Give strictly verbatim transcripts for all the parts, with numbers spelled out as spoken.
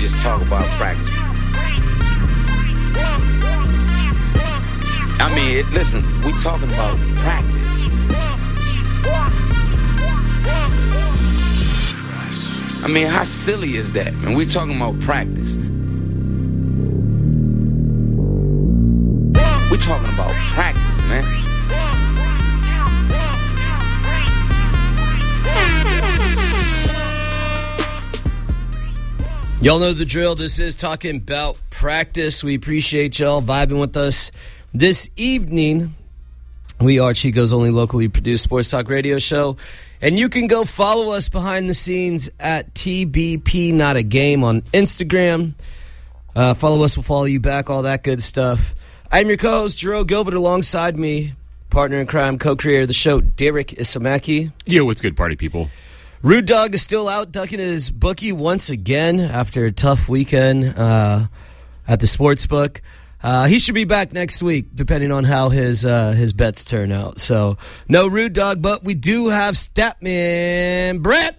just talk about practice. I mean, it, listen, we talking about practice. I mean, how silly is that, man? We talking about practice. We talking about practice, man. Y'all know the drill. This is Talking About Practice. We appreciate y'all vibing with us this evening. We are Chico's only locally produced sports talk radio show. And you can go follow us behind the scenes at T B P Not a Game on Instagram. Uh, follow us, we'll follow you back, all that good stuff. I'm your co-host, Jerome Gilbert, alongside me, partner in crime, co-creator of the show, Derek Isamaki. Yo, what's good, party people? Rude Dog is still out ducking his bookie once again after a tough weekend uh, at the sportsbook. Uh, he should be back next week, depending on how his uh, his bets turn out. So, no Rude Dog, but we do have Statman Brett.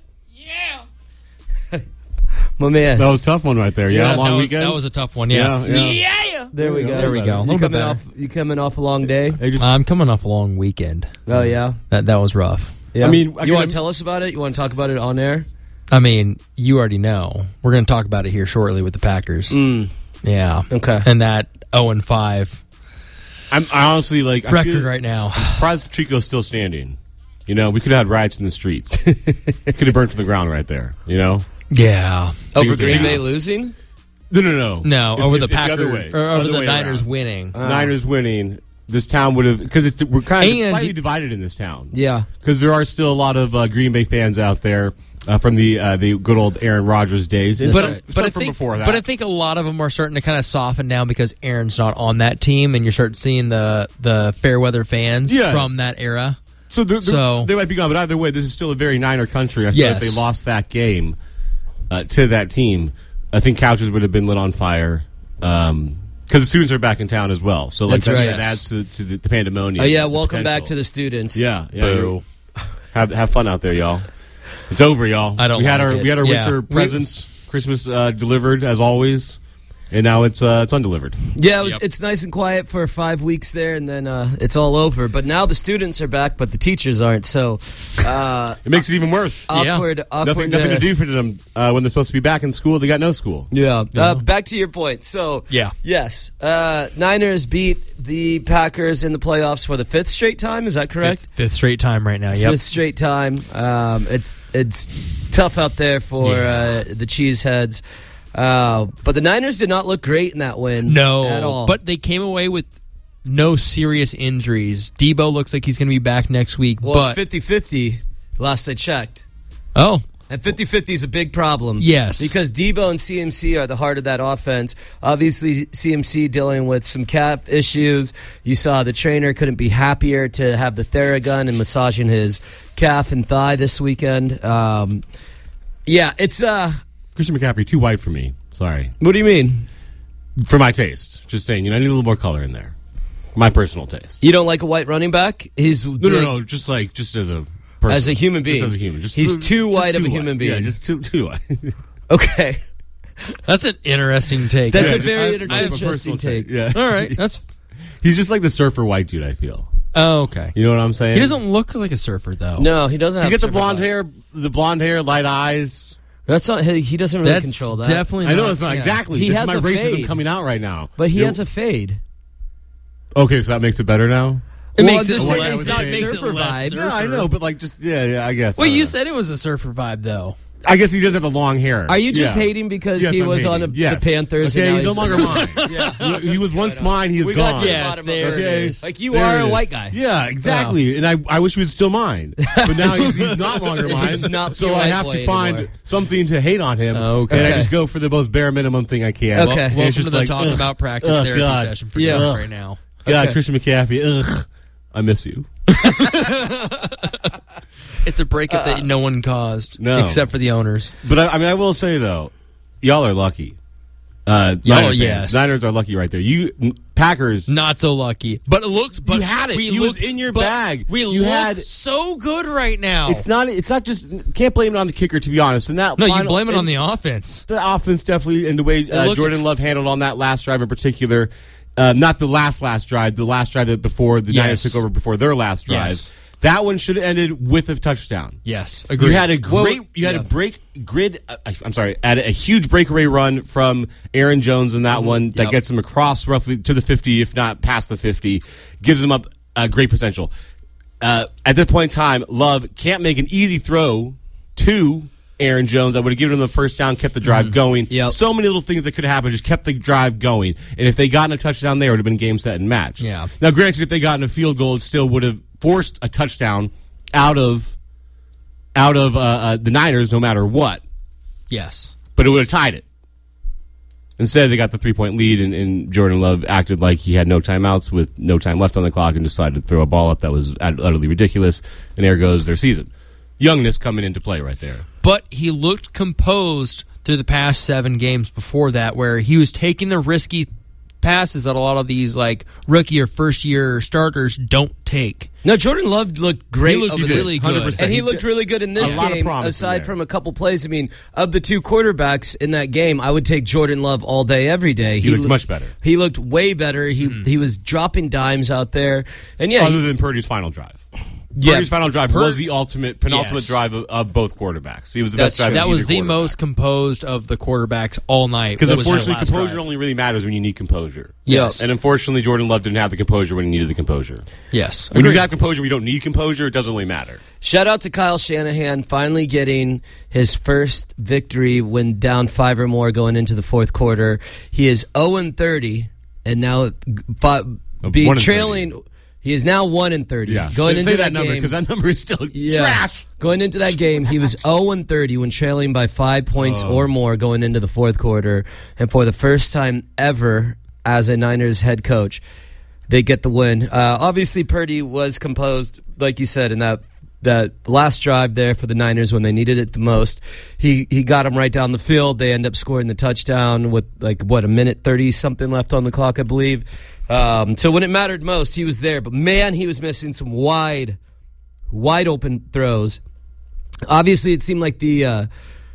Yeah. My man. That was a tough one right there. Yeah, yeah long that was, weekend. That was a tough one, yeah. Yeah. yeah. yeah. There we go. There we go. A You little bit coming better. off? You coming off a long day? I'm coming off a long weekend. Oh yeah. That that was rough. Yeah. I mean, I you want can- to tell us about it? You want to talk about it on air? I mean, you already know. We're going to talk about it here shortly with the Packers. Mm. Yeah. Okay. And that oh and five I'm I honestly like I record feel, right now. I'm surprised Chico's still standing. You know, we could have had riots in the streets. Could have burned to the ground right there. You know, Yeah. Over Things Green are Bay down. losing? No, no, no, No, If- over if- the if Packers other way. or over Other the way Niners around. winning. Niners winning. This town would have because it's we're kind of And- slightly divided in this town. Yeah. Because there are still a lot of uh, Green Bay fans out there uh, from the uh, the good old Aaron Rodgers days, and That's some, right. some But I from think, before that. but I think a lot of them are starting to kind of soften down because Aaron's not on that team, and you're starting seeing the the fair weather fans Yeah. from that era. So, they're, they're, So- they might be gone, but either way, this is still a very Niner country. I feel Yes. like if they lost that game uh, to that team, I think couches would have been lit on fire. Um, because the students are back in town as well, so like That's that, right. that adds to, to the, the pandemonium. Oh yeah. the Welcome back potential. to the students. Yeah, yeah. Boo. Have have fun out there, y'all. It's over, y'all. I don't We had like our it. we had our Yeah. winter We- presents, Christmas uh, delivered as always, and now it's uh, it's undelivered. Yeah, it was, Yep. it's nice and quiet for five weeks there, and then uh, it's all over. But now the students are back, but the teachers aren't. So uh, It makes it even worse. Yeah. awkward, awkward. nothing nothing uh, to do for them uh, when they're supposed to be back in school. They got no school. Yeah. Uh, back to your point. So Yeah. yes, uh, Niners beat the Packers in the playoffs for the fifth straight time. Is that correct? Fifth, fifth straight time right now. Yep. Fifth straight time. Um, it's it's tough out there for Yeah. uh, the Cheeseheads. Uh, but the Niners did not look great in that win. No, at all. but they came away with no serious injuries. Debo looks like he's going to be back next week. well, but it's fifty-fifty last I checked. oh, And fifty-fifty is a big problem. Yes. Because Debo and C M C are the heart of that offense. Obviously, C M C dealing with some cap issues. You saw the trainer couldn't be happier to have the Theragun and massaging his calf and thigh this weekend. Um, yeah, it's... uh. Christian McCaffrey too white for me. Sorry, What do you mean? for my taste. Just saying, you know, I need a little more color in there. My personal taste. You don't like a white running back? He's No, no, no. Just like just as a person. As a human being. Just as a human. Just, He's too just white of too a human being. Yeah, just too too white. Okay. that's an interesting take. That's Yeah, a just- very I- inter- I have a interesting personal take. Yeah. All right. That's He's just like the surfer white dude, I feel. oh, okay. You know what I'm saying? He doesn't look like a surfer though. No, he doesn't have He's got the surfer blonde vibes. hair, the blonde hair, light eyes. That's not. He, he doesn't really that's control that. definitely. I know not, it's not yeah. exactly. He this has is my a racism fade. coming out right now. But he You- has a fade. Okay, so that makes it better now. It Well, makes I'm it just less, saying it's it not makes it surfer less vibes. No, I know, but like, just yeah, yeah. I guess. Well, I don't you know. said it was a surfer vibe though. I guess he does have the long hair. Are you just Yeah. hating because Yes, he I'm was hating. on the, Yes. the Panthers? Okay, and he's now no longer mine. yeah, he was once mine. He is We gone. got to the Yes, bottom there of it it. is. Like you There are it a is. white guy. Yeah, exactly. And I, I wish he was still mine, but now he's, he's not longer mine. He's not so your I white have boy to find anymore. something to hate on him. Okay. And I Okay. just go for the most bare minimum thing I can. Okay. Well, And welcome it's to just the like, talk ugh, about practice ugh, therapy God. session for Yeah. you right now. God, Okay. Christian McCaffrey. Ugh, I miss you. It's a breakup that no one caused, No. except for the owners. But I, I mean, I will say though, y'all are lucky. Uh, Oh, Niner fans. yes. Niners are lucky right there. You Packers. Not so lucky, but it looks. But You had it. We You was looked, in your but bag. We You look had- so good right now. It's not. It's not just. Can't blame it on the kicker, to be honest. And that no, you final- blame it on and the offense. the offense definitely, and the way uh, looked- Jordan Love handled on that last drive in particular. Uh, not the last last drive, the last drive that before the Yes. Niners took over before their last drive. Yes. That one should have ended with a touchdown. Yes, agreed. You had a great, Well, you had yeah. a break grid. Uh, I'm sorry, had a huge breakaway run from Aaron Jones in that one that Mm-hmm. Yep. gets him across roughly to the fifty, if not past the fifty, gives him up uh, great potential. Uh, at this point in time, Love can't make an easy throw to Aaron Jones. I would have given him the first down, kept the drive Mm-hmm. going. Yep. So many little things that could happen, just kept the drive going. And if they gotten a touchdown there, it would have been game, set, and match. Yeah. Now, granted, if they gotten a field goal, it still would have forced a touchdown out of out of uh, uh, the Niners, no matter what. Yes. But it would have tied it. Instead, they got the three-point lead, and, and Jordan Love acted like he had no timeouts with no time left on the clock and decided to throw a ball up that was utterly ridiculous, and there goes their season. Youngness coming into play right there. But he looked composed through the past seven games before that, where he was taking the risky passes that a lot of these like rookie or first year starters don't take. No, Jordan Love looked great. He looked over really there. good. one hundred percent. And he, He looked did- really good in this a lot of game, promise in aside there. from a couple plays. I mean, of the two quarterbacks in that game, I would take Jordan Love all day, every day. He looked loo- much better. He looked way better. He he was dropping dimes out there. And yeah, Other he- than Purdy's final drive. Yeah, Purdy's final drive Pur- was the ultimate, penultimate Yes. drive of, of both quarterbacks. He was the That's best drive true. of That was either the quarterback. most composed of the quarterbacks all night. Because That was their unfortunately, last composure drive. only really matters when you need composure. Yes. And unfortunately, Jordan Love didn't have the composure when he needed the composure. Yes. When you Agreed. got composure, we don't need composure. It doesn't really matter. shout out to Kyle Shanahan finally getting his first victory when down five or more going into the fourth quarter. He is oh and thirty, and now five, be one and trailing. He is now one and thirty. Yeah. Going Say into that, number game, because that number is still Yeah. trash. Going into that game, he was oh and thirty when trailing by five points Oh. or more going into the fourth quarter. And for the first time ever as a Niners head coach, they get the win. Uh, obviously, Purdy was composed, like you said, in that that last drive there for the Niners when they needed it the most. He he got them right down the field. They end up scoring the touchdown with, like, what, a minute thirty-something left on the clock, I believe. Um, so when it mattered most, he was there. But, man, he was missing some wide, wide open throws. Obviously, it seemed like the uh,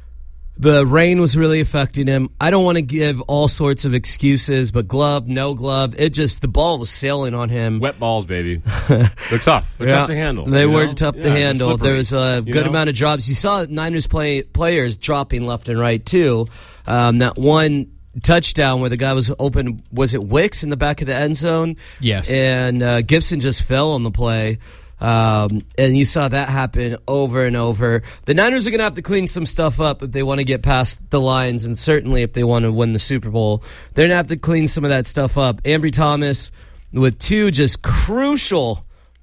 the rain was really affecting him. I don't want to give all sorts of excuses, but glove, no glove, it just, the ball was sailing on him. Wet balls, baby. They're tough. They're Yeah, tough to handle. They you were know? tough Yeah, to they're handle. slippery, There was a you good know? amount of drops. You saw Niners play, players dropping left and right, too. Um, that one touchdown where the guy was open, was it Wicks in the back of the end zone? Yes. And uh, Gibson just fell on the play. Um, and you saw that happen over and over. The Niners are going to have to clean some stuff up if they want to get past the Lions, and certainly if they want to win the Super Bowl. They're going to have to clean some of that stuff up. Ambry Thomas with two just crucial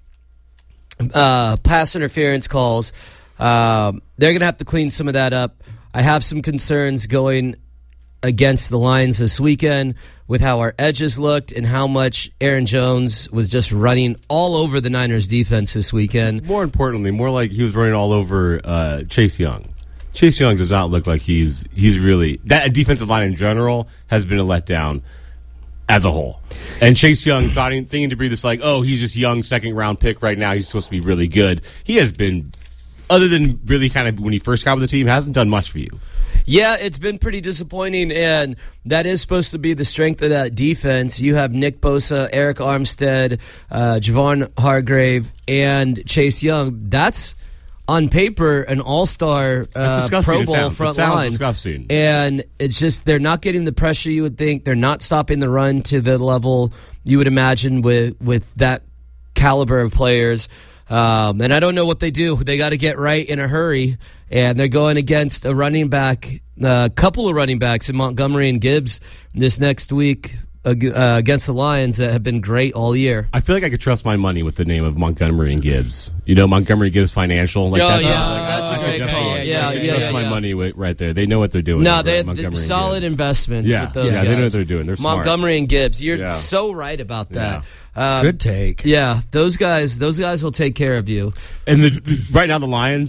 uh, pass interference calls. Um, they're going to have to clean some of that up. I have some concerns going against the Lions this weekend with how our edges looked and how much Aaron Jones was just running all over the Niners defense this weekend. More importantly, more like he was running all over uh, Chase Young. Chase Young does not look like he's he's really that defensive line in general has been a letdown as a whole. And Chase Young thought thinking to be this like, oh, he's just young second round pick right now. He's supposed to be really good. He has been, other than really kind of when he first got with the team, hasn't done much for you. Yeah, it's been pretty disappointing, and that is supposed to be the strength of that defense. You have Nick Bosa, Eric Armstead, uh, Javon Hargrave, and Chase Young. That's, on paper, an all-star uh, disgusting. Pro It Bowl sounds- it front sounds line. disgusting. And it's just they're not getting the pressure you would think. They're not stopping the run to the level you would imagine with, with that caliber of players. Um, and I don't know what they do. They got to get right in a hurry. And they're going against a running back, a couple of running backs in Montgomery and Gibbs this next week uh, uh, against the Lions that have been great all year. I feel like I could trust my money with the name of Montgomery and Gibbs. You know, Montgomery Gibbs Financial. Like Oh, that's yeah, like, that's a I could great definitely- call. I Yeah, could yeah, trust yeah, my yeah. money with, right there. They know what they're doing. No, over they at have Montgomery and solid Gibbs. investments Yeah, with those yeah, guys. they know what they're doing. They're smart. Montgomery and Gibbs. You're Yeah. so right about that. Um, Good take. Yeah, those guys. Those guys will take care of you. And the, right now, the Lions,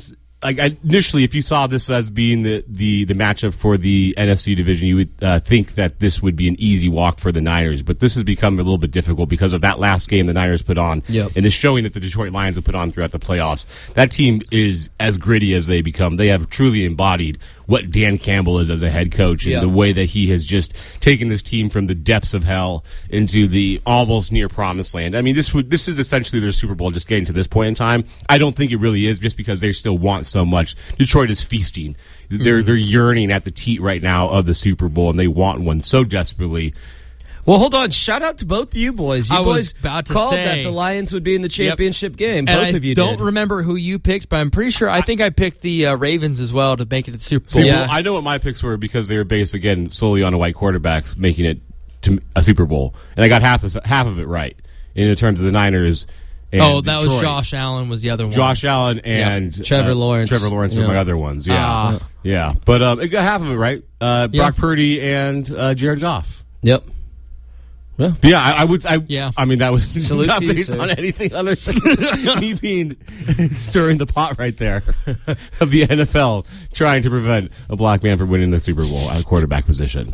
like I, initially, if you saw this as being the, the, the matchup for the N F C division, you would uh, think that this would be an easy walk for the Niners. But this has become a little bit difficult because of that last game the Niners put on, yep. and the showing that the Detroit Lions have put on throughout the playoffs. That team is as gritty as they become. They have truly embodied what Dan Campbell is as a head coach, and yep. the way that he has just taken this team from the depths of hell into the almost near promised land. I mean, this would this is essentially their Super Bowl, just getting to this point in time. I don't think it really is, just because they still want so much. Detroit is feasting. They're mm-hmm. they're yearning at the teat right now of the Super Bowl, and they want one so desperately. Well, hold on. Shout out to both of you boys. You I boys was about to called say, that the Lions would be in the championship yep. game. Both and I of you don't did. remember who you picked, but I'm pretty sure I think I picked the uh, Ravens as well to make it to the Super Bowl. See, Yeah. well, I know what my picks were because they were based, again, solely on a white quarterbacks making it to a Super Bowl. And I got half, this, half of it right in terms of the Niners. And oh, that Detroit. was Josh Allen was the other one. Josh Allen and yeah. Trevor uh, Lawrence. Trevor Lawrence yeah. were my other ones. Yeah, Ah. yeah. But um, it got half of it right. Uh, Yeah. Brock Purdy and uh, Jared Goff. Yep. Yeah. But yeah, I, I would. I, Yeah. I mean, that was Salute not to you, based sir. on anything other than me being stirring the pot right there of the N F L trying to prevent a black man from winning the Super Bowl at a quarterback position.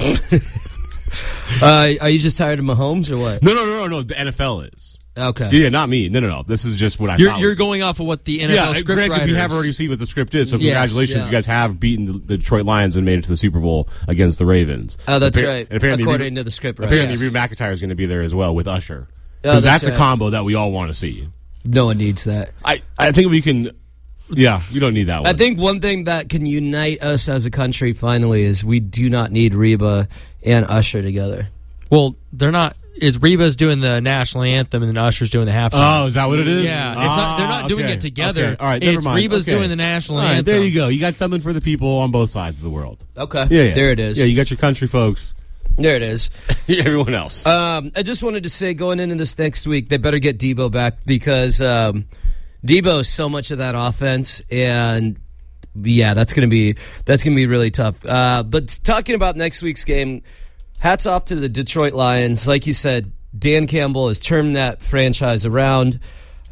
Uh, are you just tired of Mahomes or what? No, no, no, no, no. The N F L is. Okay. Yeah, not me. No, no, no. This is just what I You're, thought. you're was- going off of what the N F L yeah, script granted, writers. we have already seen what the script is, so Yes, congratulations. yeah. You guys have beaten the, the Detroit Lions and made it to the Super Bowl against the Ravens. Oh, that's Appar- right. And apparently, According Reba- to the script, right? apparently Yes. Reba McEntire is going to be there as well with Usher. Oh, Because that's that's, a right. combo that we all want to see. No one needs that. I, I think we can. Yeah, we don't need that one. I think one thing that can unite us as a country finally is we do not need Reba and Usher together. Well, they're not. It's Reba's doing the national anthem and then Usher's doing the halftime. Oh, is that what it is? Yeah, it's not, they're not Ah, doing okay. it together. Okay. All right, never it's mind. Reba's Okay. doing the national All right, anthem. there you go. You got something for the people on both sides of the world. Okay. Yeah, yeah. There it is. Yeah, you got your country folks. There it is. Everyone else. Um, I just wanted to say, going into this next week, they better get Debo back because um, Debo is so much of that offense, and yeah, that's gonna be that's gonna be really tough. Uh, but talking about next week's game, hats off to the Detroit Lions. Like you said, Dan Campbell has turned that franchise around,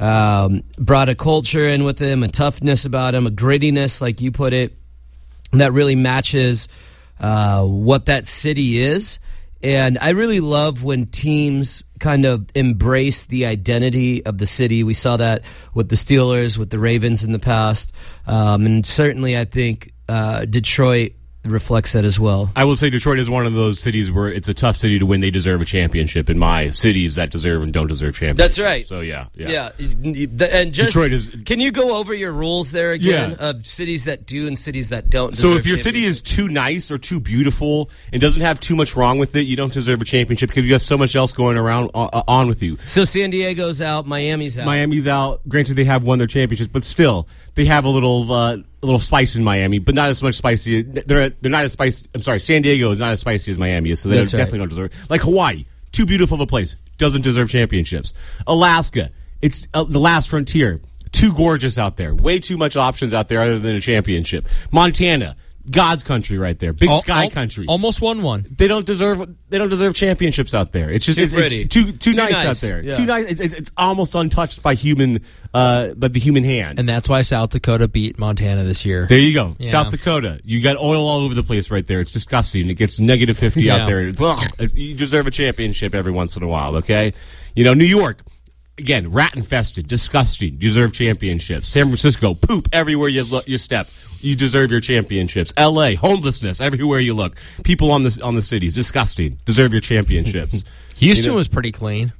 um, brought a culture in with him, a toughness about him, a grittiness, like you put it, that really matches uh, what that city is. And I really love when teams kind of embrace the identity of the city. We saw that with the Steelers, with the Ravens in the past. Um, and certainly I think uh, Detroit reflects that as well. I will say Detroit is one of those cities where it's a tough city to win. They deserve a championship. In my cities that deserve and don't deserve championships. That's right. So yeah, yeah. Yeah, and just Detroit is- can you go over your rules there again Yeah. of cities that do and cities that don't? So deserve if your city is too nice or too beautiful and doesn't have too much wrong with it, you don't deserve a championship because you have so much else going around uh, on with you. so San Diego's out, Miami's out. Miami's out. Granted, they have won their championships, but still, they have a little uh, a little spice in Miami, but not as much spicy. They're they're not as spicy. I'm sorry, San Diego is not as spicy as Miami is, so they That's right. definitely don't deserve. Like Hawaii, too beautiful of a place, doesn't deserve championships. Alaska, it's uh, the last frontier, too gorgeous out there, way too much options out there other than a championship. Montana, God's country right there, big Al- sky al- country. Almost won one. They don't deserve. They don't deserve championships out there. It's just Too it's, pretty. it's too too, Too nice, nice, out there. yeah. Too nice. It's, it's, it's almost untouched by human, uh, by the human hand. And that's why South Dakota beat Montana this year. There you go, Yeah. South Dakota. You got oil all over the place right there. It's disgusting. It gets negative fifty Yeah. out there. It's, ugh, you deserve a championship every once in a while. Okay, you know New York. Again, rat infested, disgusting. You deserve championships. San Francisco, poop everywhere you look, you step. You deserve your championships. L A, homelessness everywhere you look. People on the on the cities, disgusting. Deserve your championships. Houston You know- was pretty clean.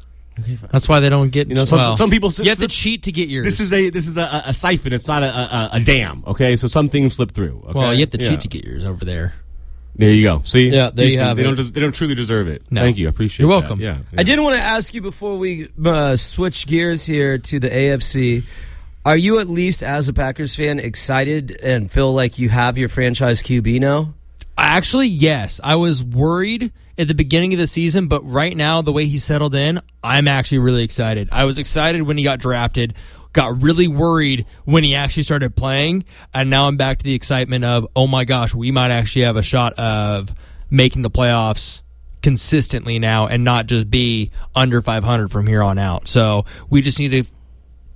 That's why they don't get. You know, some- well, some people- You have to some- cheat to get yours. This is a this is a, a siphon. It's not a, a, a dam. Okay, so some things slip through. Okay? well, you have to cheat Yeah. to get yours over there. There you go. See, Yeah, there you have they it. Don't des- they don't truly deserve it. No. Thank you. I appreciate. You're that. welcome. Yeah, I did want to ask you before we uh, switch gears here to the A F C. Are you at least, as a Packers fan, excited and feel like you have your franchise Q B now? Actually, yes. I was worried at the beginning of the season, but right now, the way he settled in, I'm actually really excited. I was excited when he got drafted, got really worried when he actually started playing, and now I'm back to the excitement of, oh my gosh, we might actually have a shot of making the playoffs consistently now and not just be under five hundred from here on out. So we just need to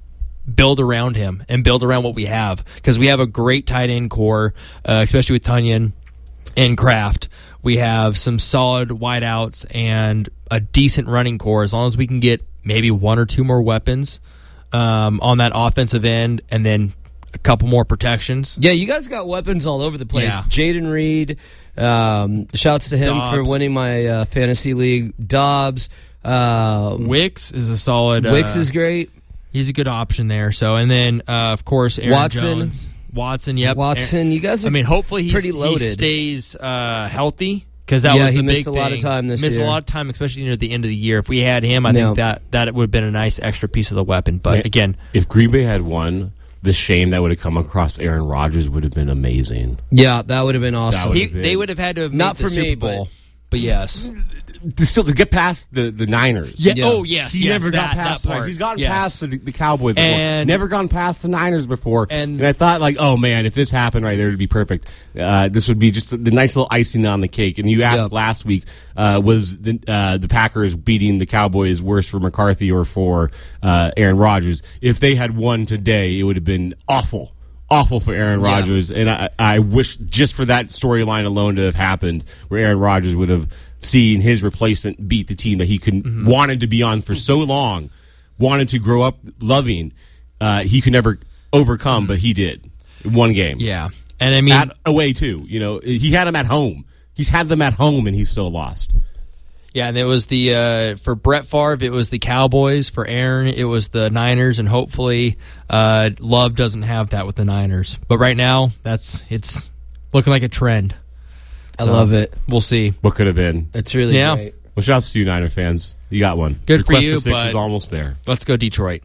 build around him and build around what we have, because we have a great tight end core, uh, especially with Tunyon and Kraft. We have some solid wideouts and a decent running core. As long as we can get maybe one or two more weapons um, on that offensive end, and then a couple more protections. Yeah, you guys got weapons all over the place. Yeah. Jaden Reed, um, shouts to him Dobbs. for winning my uh, fantasy league. Dobbs. Um, Wicks is a solid. Wicks uh, is great. He's a good option there. So, and then uh, of course Aaron Watson. Jones. Watson, yep. Watson, you guys are I mean, hopefully he's, pretty he loaded. stays uh, healthy, because that Yeah, was the he big missed a thing. lot of time this missed year. a lot of time, especially near the end of the year. If we had him, I No. think that that would have been a nice extra piece of the weapon. But Man, again, if Green Bay had won, the shame that would have come across Aaron Rodgers would have been amazing. Yeah, that would have been awesome. would he, have been- they would have had to have made Not the for Super me, Bowl. but- But yes. To still to get past the, the Niners. Yeah. Yeah. Oh, yes. He yes, never that, got past that like, part. he's gotten Yes. past the, the Cowboys before. And- never gone past the Niners before. And- And, I thought, like, oh man, if this happened right there, it'd be perfect. Uh, this would be just the nice little icing on the cake. And you asked Yep. last week, uh, was the uh, the Packers beating the Cowboys worse for McCarthy or for uh, Aaron Rodgers? If they had won today, it would have been awful. Awful for Aaron Yeah. Rodgers. And I, I wish just for that storyline alone to have happened, where Aaron Rodgers would have seen his replacement beat the team that he could Mm-hmm. wanted to be on for so long, wanted to grow up loving. Uh, he could never overcome, but he did. One game. Yeah. And I mean, At away too. You know, he had them at home. He's had them at home, and he's still lost. yeah, and it was the uh, for Brett Favre, it was the Cowboys. For Aaron, it was the Niners, and hopefully, uh, Love doesn't have that with the Niners. But right now, that's it's looking like a trend. I So, love it. We'll see. What could have been? It's really Yeah. great. Well, shouts to you, Niner fans. You got one. Good Your for quest you, for six but- is almost there. Let's go Detroit.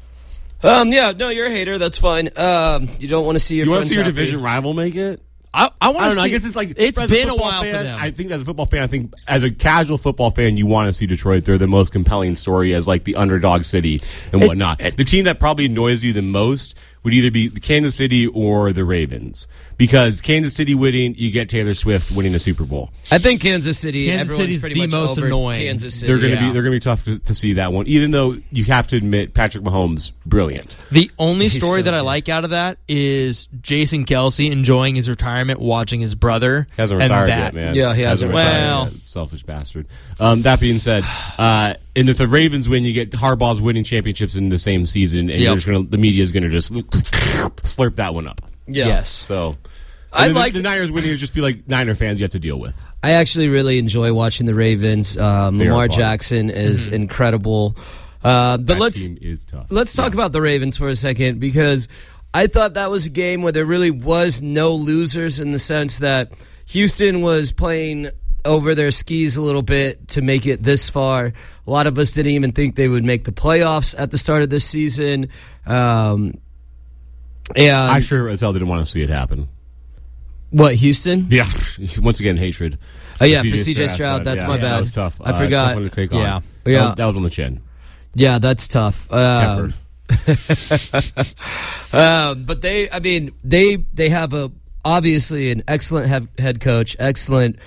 Um, yeah, no, you're a hater. That's fine. Um, you don't want to see your You want friends to see your happy. division rival make it? I, I want I to don't know. see. I guess it's like it's as been a football while fan, for them. I think as a football fan, I think as a casual football fan, you want to see Detroit. They're the most compelling story as like the underdog city and whatnot. the team that probably annoys you the most would either be the Kansas City or the Ravens, because Kansas City winning, you get Taylor Swift winning a Super Bowl. I think Kansas City. Kansas everyone's City's pretty the much most over annoying. Kansas City. They're going to Yeah. be they're going to be tough to, to see that one, even though you have to admit Patrick Mahomes brilliant. The only He's story so that I good. like out of that is Jason Kelsey enjoying his retirement, watching his brother. He hasn't and retired that- yet, man. Yeah, he hasn't retired. yet. Selfish bastard. Um, that being said, uh, and if the Ravens win, you get Harbaugh's winning championships in the same season, and Yep. you're just gonna, the media is going to just slurp that one up. Yeah. Yes. So, I and then like- the, the Niners winning is just be like Niner fans you have to deal with. I actually really enjoy watching the Ravens. Um, They are Lamar fun. Jackson is incredible. Uh, but That let's team is tough. let's talk Yeah. about the Ravens for a second, because I thought that was a game where there really was no losers, in the sense that Houston was playing over their skis a little bit to make it this far. A lot of us didn't even think they would make the playoffs at the start of this season. Um, and I sure as hell didn't want to see it happen. what, Houston? Yeah, once again, hatred. Oh, yeah, C for J C J Stroud, that's yeah, my That bad. was tough. I Uh, forgot. Tough one to take on. Yeah. That Yeah. was, that was on the chin. Yeah, that's tough. Um, Tempered. Um, but they, I mean, they they have a obviously an excellent head, head coach, excellent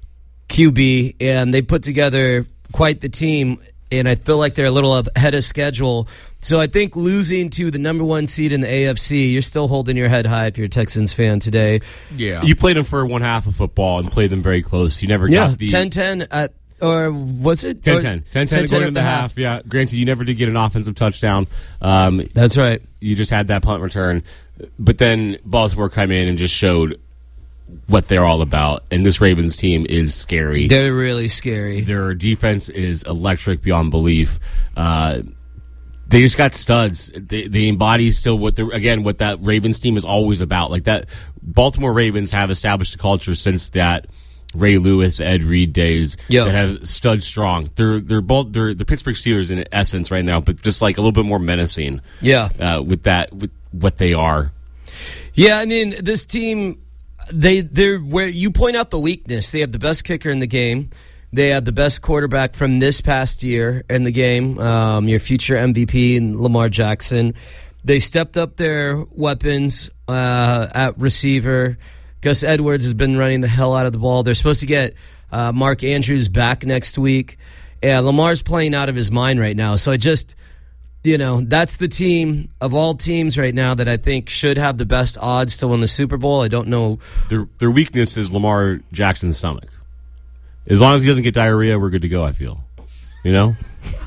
Q B, and they put together quite the team. And I feel like they're a little ahead of schedule. So I think losing to the number one seed in the A F C, you're still holding your head high if you're a Texans fan today. Yeah. You played them for one half of football and played them very close. You never Yeah, got the ten ten at, or was it? ten Or- ten. ten ten going at in the half. Yeah. Granted, you never did get an offensive touchdown. Um, That's right. you just had that punt return. But then Baltimore came in and just showed what they're all about. And this Ravens team is scary. They're really scary. Their defense is electric beyond belief. Uh, they just got studs. They, they embody still what they're, again, what that Ravens team is always about. Like that, Baltimore Ravens have established a culture since that Ray Lewis, Ed Reed days Yo. that have stud strong. They're they're both they're the Pittsburgh Steelers in essence right now, but just like a little bit more menacing. Yeah. uh, with that with what they are. Yeah, I mean, this team, they they're where you point out the weakness. They have the best kicker in the game. They have the best quarterback from this past year in the game, um, your future M V P in Lamar Jackson. They stepped up their weapons uh, at receiver. Gus Edwards has been running the hell out of the ball. They're supposed to get uh, Mark Andrews back next week. And Lamar's playing out of his mind right now. So I just... you know, that's the team of all teams right now that I think should have the best odds to win the Super Bowl. I don't know. Their their weakness is Lamar Jackson's stomach. As long as he doesn't get diarrhea, we're good to go, I feel. You know?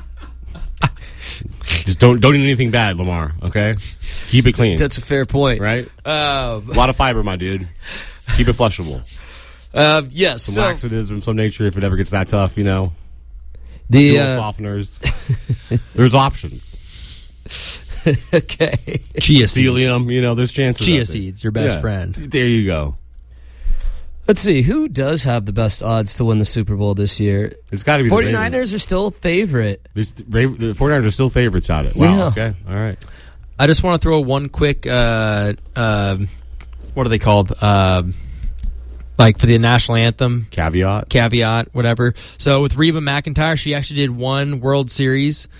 Just don't don't eat anything bad, Lamar, okay? Keep it clean. That's a fair point. Right? Uh, a lot of fiber, my dude. Keep it flushable. Uh, yes. Some so, laxatives of some nature if it ever gets that tough, you know? The Dual uh, softeners. There's options. Okay. Chia seeds. Psyllium, you know, there's chances. Chia out there. seeds, your best Yeah. friend. There you go. Let's see. Who does have the best odds to win the Super Bowl this year? It's got to be the Ravens. 49ers are still a favorite. This- The Rav- the 49ers are still favorites at it. Wow, Yeah. okay. All right. I just want to throw one quick, uh, uh, what are they called? Uh, like for the national anthem, Caveat. caveat, whatever. So with Reba McEntire, she actually did one World Series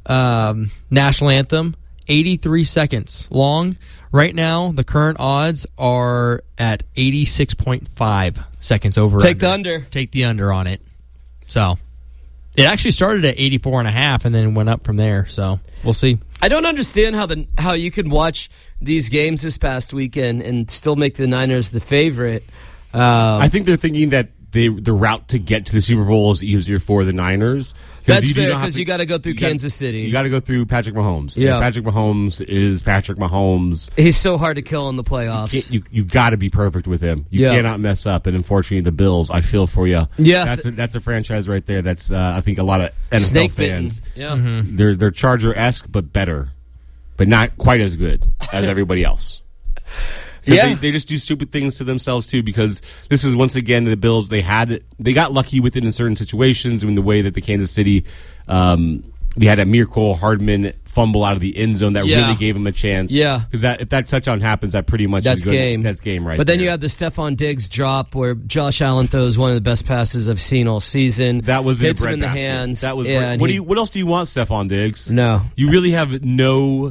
um, national anthem, eighty-three seconds long. Right now, the current odds are at eighty-six point five seconds over. Take the under. Take the under on it. So it actually started at eighty-four and a half and then went up from there. So we'll see. I don't understand how the how you can watch these games this past weekend and still make the Niners the favorite. Um, I think they're thinking that they, the route to get to the Super Bowl is easier for the Niners. That's you do fair not have because to- you got to go through you gotta- Kansas City. You got to go through Patrick Mahomes. Yeah. And Patrick Mahomes is Patrick Mahomes. He's so hard to kill in the playoffs. You you got to be perfect with him. You Yeah. cannot mess up. And unfortunately, the Bills, I feel for you. Yeah. that's a, that's a franchise right there. That's uh, I think a lot of N F L Snake bitten. fans. Yeah. They're they're Charger esque, but better, but not quite as good as everybody else. 'Cause Yeah. they, they just do stupid things to themselves too. Because this is once again the Bills. They had they got lucky with it in certain situations in the way that the Kansas City. Um, they had a Miracle Hardman fumble out of the end zone that Yeah. really gave him a chance. Yeah. because that if that touchdown happens, that pretty much That's is good. game. That's game right. But then there. you have the Stephon Diggs drop where Josh Allen throws one of the best passes I've seen all season. That was hits a him in the breadbasket. hands. That was yeah, bread- and what he- do you? What else do you want, Stephon Diggs? No. You really have no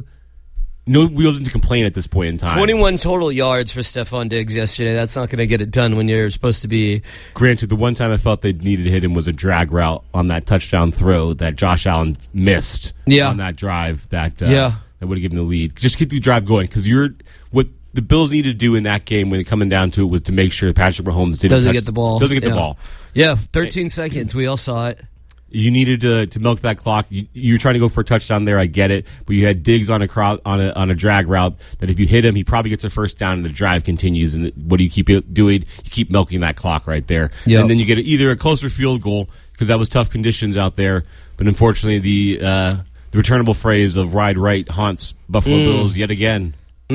no wheels to complain at this point in time. twenty-one total yards for Stephon Diggs yesterday. That's not going to get it done when you're supposed to be. Granted, the one time I felt they needed to hit him was a drag route on that touchdown throw that Josh Allen missed Yeah. on that drive that uh, Yeah. that would have given the lead. Just keep the drive going because you're what the Bills needed to do in that game when it coming down to it was to make sure Patrick Mahomes didn't Doesn't touch- get the ball. Doesn't get Yeah. the ball. Yeah, thirteen seconds. We all saw it. You needed to to milk that clock. You, you were trying to go for a touchdown there. I get it, but you had Diggs on a crowd on a on a drag route that if you hit him, he probably gets a first down and the drive continues. And what do you keep it doing? You keep milking that clock right there, Yep. and then you get either a closer field goal because that was tough conditions out there. But unfortunately, the uh, the returnable phrase of "ride right" haunts Buffalo Mm. Bills yet again.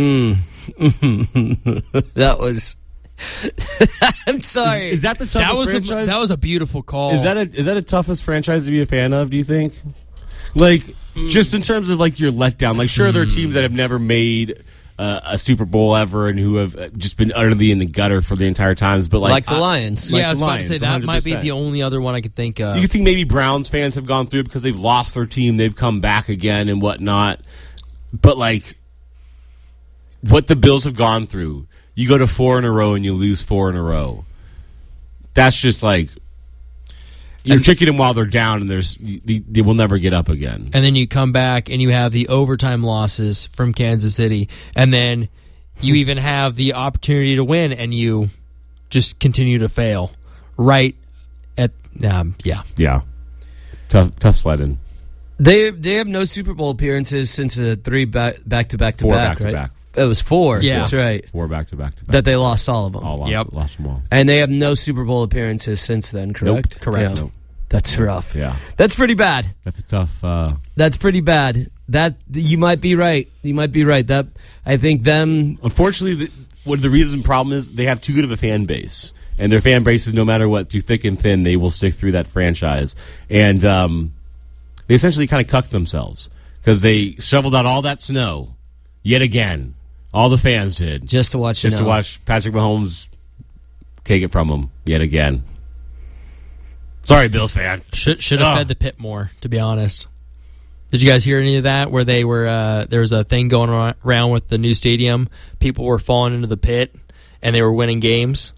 That was. I'm sorry. Is that the toughest That was a, franchise? that was a beautiful call. Is that a is that a toughest franchise to be a fan of? Do you think? Like, just in terms of like your letdown. Like, sure, there are teams that have never made uh, a Super Bowl ever and who have uh, just been utterly in the gutter for the entire times. But like, like the I- Lions? like yeah, I was the about to say Lions, that might be one hundred percent. the only other one I could think of. You could think maybe Browns fans have gone through it because they've lost their team, they've come back again and whatnot. But like, what the Bills have gone through, you go to four in a row and you lose four in a row. That's just like you're kicking them while they're down, and there's they, they will never get up again. And then you come back and you have the overtime losses from Kansas City, and then you even have the opportunity to win, and you just continue to fail. Right at um, yeah, Yeah, tough tough sledding. They they have no Super Bowl appearances since a three back back to back to Four back, right? back-to-back. It was four. Yeah. That's right. Four back to back to back. That they lost all of them. all lost, Yep. lost them all. And they have no Super Bowl appearances since then, correct? Nope. Correct. Yeah. Nope. That's rough. Yeah, That's pretty bad. that's a tough. Uh, That's pretty bad. That you might be right. You might be right. That I think them. Unfortunately, the, what the reason problem is they have too good of a fan base, and their fan base is no matter what, through thick and thin, they will stick through that franchise, and um, they essentially kind of cucked themselves because they shoveled out all that snow yet again. All the fans did Just to watch. just you to know. watch Patrick Mahomes take it from them yet again. Sorry, Bills fan. should should have Oh. fed the pit more. To be honest, did you guys hear any of that? Where they were uh, there was a thing going ar- around with the new stadium. People were falling into the pit, and they were winning games.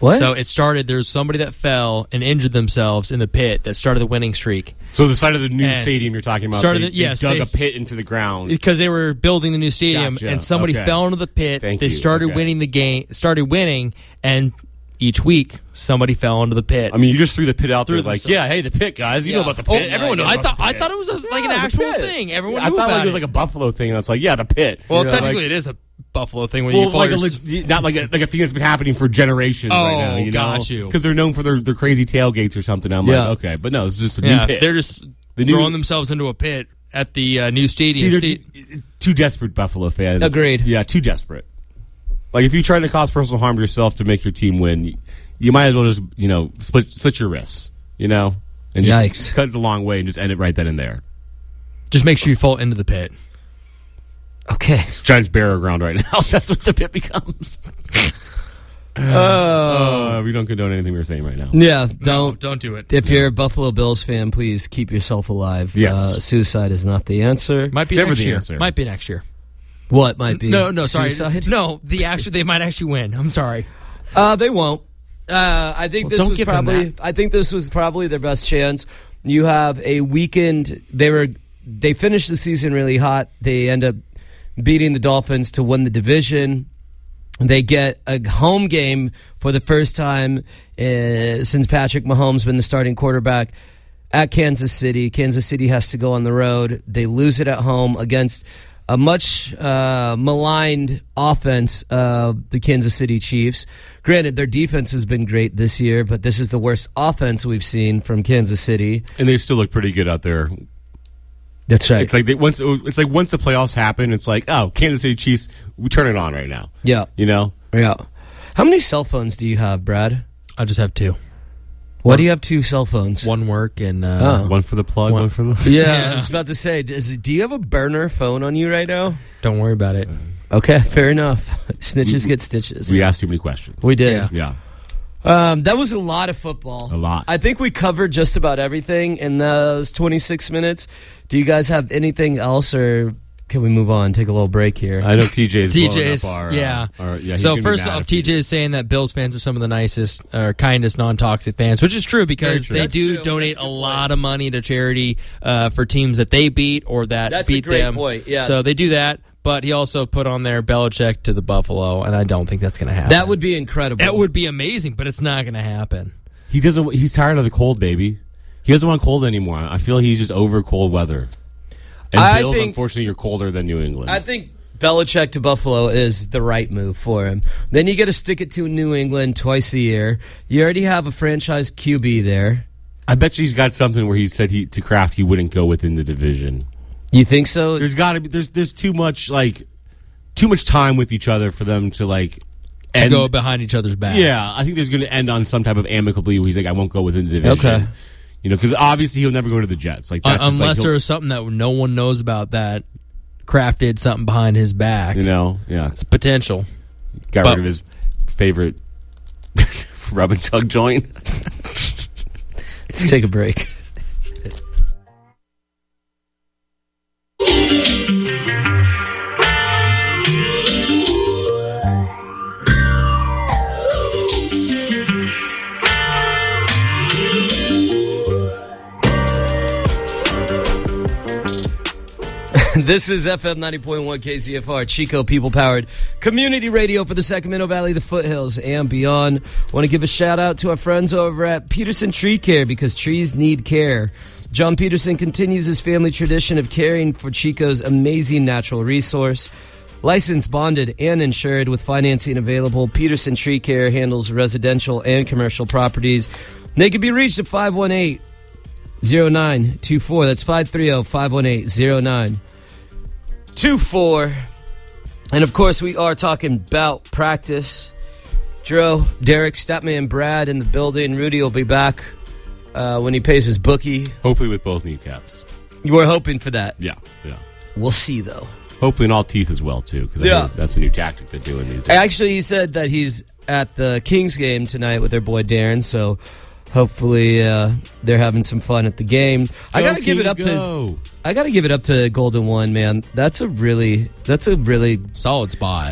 What? So it started, there's somebody that fell and injured themselves in the pit that started the winning streak. So the side of the new And stadium you're talking about, started they, the- yes, they dug they- a pit into the ground. Because they were building the new stadium, Gotcha. and somebody Okay. fell into the pit. Thank they you. started Okay. winning the game, started winning, and each week somebody fell into the pit. I mean, you just threw the pit out there Threw like, themselves. yeah, hey, the pit, guys. You Yeah. know about the Oh, pit. Everyone knows I about thought the I pit. thought it was a, like an Yeah, the actual pit. thing. Everyone I knew thought about like it was it. like a Buffalo thing, and it's like, yeah, the pit. well, You know, technically, like- it is a Buffalo thing when Well, you like a, fall leg- not like a, like a thing that's been happening for generations right Oh, now. You know? got you. Because they're known for their, their crazy tailgates or something. I'm Yeah. like, okay, but no, it's just a yeah, new pit. they're just The new- throwing themselves into a pit at the uh, new stadium. See, they're Sta- too, too desperate Buffalo fans. Agreed. Yeah, too desperate. Like if you try to cause personal harm to yourself to make your team win, you, you might as well just you know split slit your wrists, you know, and just Yikes. cut it a long way and just end it right then and there. just make sure you fall into the pit. Okay. It's Giants burial ground right now. That's what the pit becomes. Oh. Uh, we don't condone anything we're saying right now. Yeah, No, don't. don't do it. If you're a Buffalo Bills fan, please keep yourself alive. Yes. Uh, suicide is not the answer. Might be Never next the year. answer. Might be next year. What might be? No, no, sorry. Suicide? No, the actually they might actually win. I'm sorry. Uh, they won't. Uh, I think Well, this don't was give them probably. that. I think this was probably their best chance. You have a weekend. They were. They finished the season really hot. They end up beating the Dolphins to win the division. They get a home game for the first time uh, since Patrick Mahomes been the starting quarterback at Kansas City. Kansas City has to go on the road. They lose it at home against a much uh, maligned offense, uh, the Kansas City Chiefs. Granted, their defense has been great this year, but this is the worst offense we've seen from Kansas City. And they still look pretty good out there. That's right. It's like they, once it's like once the playoffs happen, it's like, oh, Kansas City Chiefs, we turn it on right now. Yeah. You know? Yeah. How many cell phones do you have, Brad? I just have two. Why do you have two cell phones? One work and uh, Oh. One for the plug, One- one, for the. Yeah, Yeah. I was about to say, is, do you have a burner phone on you right now? don't worry about it. Okay, fair enough. Snitches get stitches. We asked too many questions. We did. Yeah. Yeah. Um, that was a lot of football. A lot. I think we covered just about everything in those twenty-six minutes. Do you guys have anything else, or can we move on? Take a little break here. I know T J's blowing TJ's, up our, yeah. Uh, our, yeah he's So gonna be first mad off, if T J he- is saying that Bills fans are some of the nicest or kindest non-toxic fans, which is true because true. they That's do true. donate That's a a good lot of money to charity uh, for teams that they beat or that That's a beat great them. point, yeah. So they do that, but he also put on there Belichick to the Buffalo, and I don't think that's going to happen. That would be incredible. that would be amazing, but it's not going to happen. He doesn't. He's tired of the cold, baby. He doesn't want cold anymore. I feel he's just over cold weather. And I Bills, think- unfortunately, you're colder than New England. I think Belichick to Buffalo is the right move for him. Then you got to stick it to New England twice a year. You already have a franchise Q B there. I bet you he's got something where he said he to Kraft he wouldn't go within the division. You think so? There's got to be. There's there's too much like too much time with each other for them to like To end. go behind each other's backs. Yeah, I think there's going to end on some type of amicably where he's like, I won't go within the division. Okay. You know, because obviously he'll never go to the Jets. Like Un- that's just, like, unless he'll- there's something that no one knows about that Kraft did something behind his back. you know, yeah, It's potential. got But- rid of his favorite rub and tug joint. Let's take a break. This is F M ninety point one K Z F R, Chico People Powered Community Radio for the Sacramento Valley, the foothills, and beyond. Want to give a shout out to our friends over at Peterson Tree Care because trees need care. John Peterson continues his family tradition of caring for Chico's amazing natural resource. Licensed, bonded, and insured with financing available, Peterson Tree Care handles residential and commercial properties. They can be reached at five one eight, zero nine two four. That's five three zero, five one eight, zero nine two four. And of course, we are talking about practice. Dro, Derek, Statman, Brad in the building. Rudy will be back uh, when he pays his bookie. Hopefully with both kneecaps. You were hoping for that. Yeah, yeah. We'll see, though. Hopefully in all teeth as well too, because Yeah. that's a new tactic they're doing these days. Actually, he said that he's at the Kings game tonight with their boy Darren, so hopefully uh, they're having some fun at the game. I Go, gotta give it Kings, up to go. I gotta give it up to Golden One, man. That's a really that's a really Solid spot.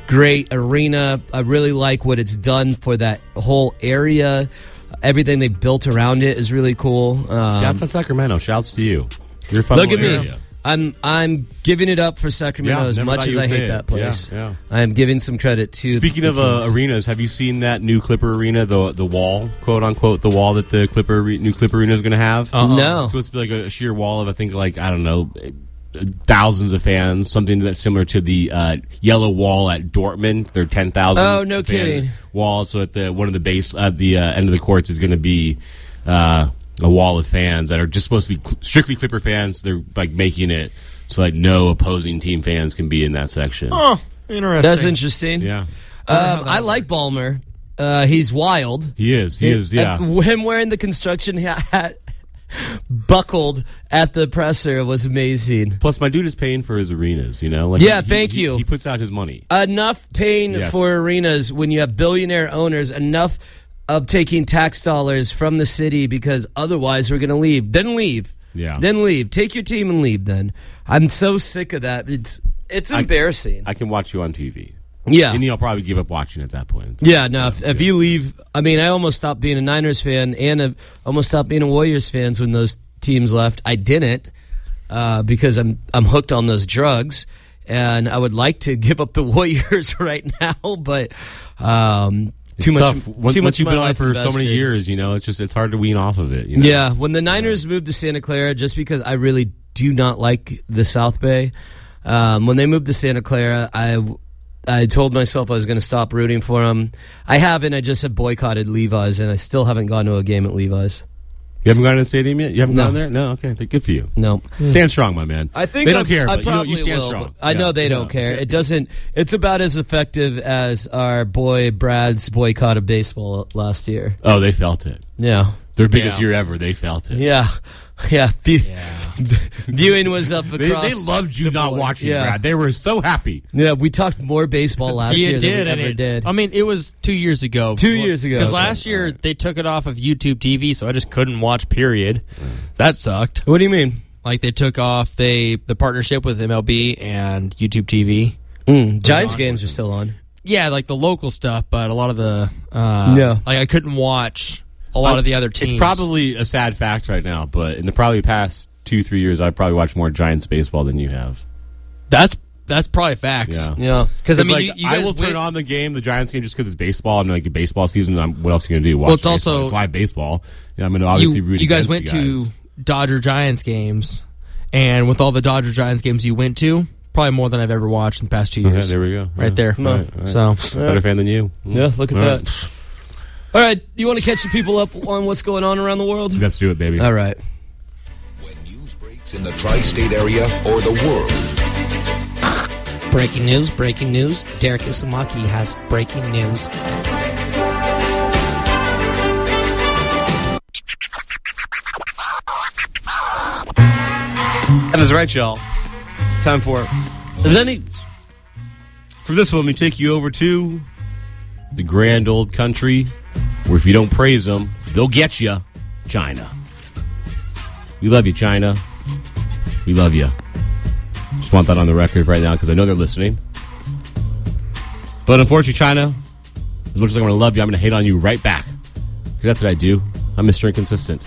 great arena. I really like what it's done for that whole area. Everything they built around it is really cool. Um, That's in Sacramento. Shouts to you. You're a fun look at little me. area. I'm I'm giving it up for Sacramento Yeah, as never much thought as you I would hate say that it. place. Yeah, yeah. I am giving some credit to. Speaking the of uh, Kings. arenas, have you seen that new Clipper arena, the the wall, quote unquote, the wall that the Clipper are- new Clipper arena is going to have? Uh-uh. No. It's supposed to be like a sheer wall of, I think, like, I don't know, thousands of fans, something that's similar to the uh, yellow wall at Dortmund. They're ten thousand. Oh, no kidding. Wall. So at the one of the base at the uh, end of the courts is going to be uh, a wall of fans that are just supposed to be cl- strictly Clipper fans. They're like making it so like no opposing team fans can be in that section. Oh, interesting. That's interesting. Yeah, Um, I like Ballmer. Uh, he's wild. he is. He is. Yeah. Uh, him wearing the construction hat, buckled at the presser was amazing. Plus, my dude is paying for his arenas. You know. Like, Yeah, he- thank he- you. He puts out his money. Enough paying Yes. for arenas when you have billionaire owners. Enough of taking tax dollars from the city because otherwise we're going to leave. Then leave. Yeah. Then leave. Take your team and leave. Then I'm so sick of that. It's it's I- embarrassing. I can watch you on T V. yeah. And you'll probably give up watching at that point. Yeah, no, if, if you leave, I mean, I almost stopped being a Niners fan and a, almost stopped being a Warriors fan when those teams left. I didn't uh, because I'm I'm hooked on those drugs, and I would like to give up the Warriors right now, but um, It's too much. tough. Once, too much once you've of my been on it life for so many invested. years, you know, it's just it's hard to wean off of it. You know? Yeah, when the Niners moved to Santa Clara, just because I really do not like the South Bay, um, when they moved to Santa Clara, I I told myself I was going to stop rooting for them. I haven't. I just have boycotted Levi's, and I still haven't gone to a game at Levi's. You haven't gone to the stadium yet? You haven't No. gone there? No. Okay, good for you. No. Stand strong, my man. I think they don't I, care. I but you, know, probably you stand will, strong. but I know Yeah, they don't yeah. care. It doesn't. It's about as effective as our boy Brad's boycott of baseball last year. Oh, they felt it. Yeah. Their biggest Yeah. year ever. They felt it. Yeah. Yeah. View- Viewing was up They, across. they loved you the not board. watching, Yeah. Brad. They were so happy. Yeah, we talked more baseball last You year did, than we and ever it's- did. I mean, it was two years ago. Two years ago. Because Okay, last year they took it off of YouTube T V, so I just couldn't watch. Period. That sucked. What do you mean? Like they took off they the partnership with M L B and YouTube T V. Mm, Giants games are still on. Yeah, like the local stuff, but a lot of the uh, Yeah. like I couldn't watch a lot of the other teams. It's probably a sad fact right now, but in the probably past two, three years, I've probably watched more Giants baseball than you have. that's that's probably facts. Yeah. Yeah. Because I It's mean, like, you, you I guys will turn went- on the game, the Giants game, just because it's baseball. I'm like a baseball season. I'm, what else are you going to do? Watch Well, it's baseball. also- it's live baseball. Yeah, I'm going to obviously you, root you guys against went you guys. to Dodger Giants games, and with all the Dodger Giants games you went to, probably more than I've ever watched in the past two Okay, years. there we go. Right Yeah. there. All right, all right. So Better fan than you. Yeah, look at All that. right. All right, you want to catch the people up on what's going on around the world? Let's do it, baby. All right. When news breaks in the tri-state area or the world, Breaking news, breaking news. Derek Isamaki has breaking news. That is right, y'all. Time for the news. For this one, we take you over to the grand old country where if you don't praise them, they'll get you. China. We love you, China. We love you. Just want that on the record right now because I know they're listening. But unfortunately, China, as much as I'm going to love you, I'm going to hate on you right back. Because that's what I do. I'm Mister Inconsistent.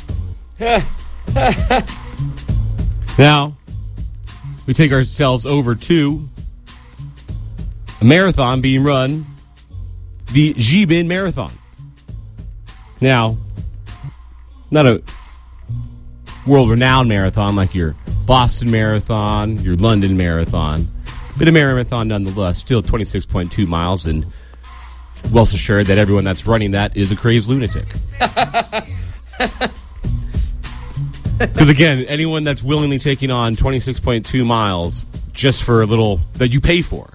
Now, we take ourselves over to a marathon being run, the Jibin Marathon. Now, not a world-renowned marathon like your Boston Marathon, your London Marathon, but a marathon nonetheless, still twenty-six point two miles, and well assured that everyone that's running that is a crazed lunatic. Because again, anyone that's willingly taking on twenty-six point two miles just for a little that you pay for,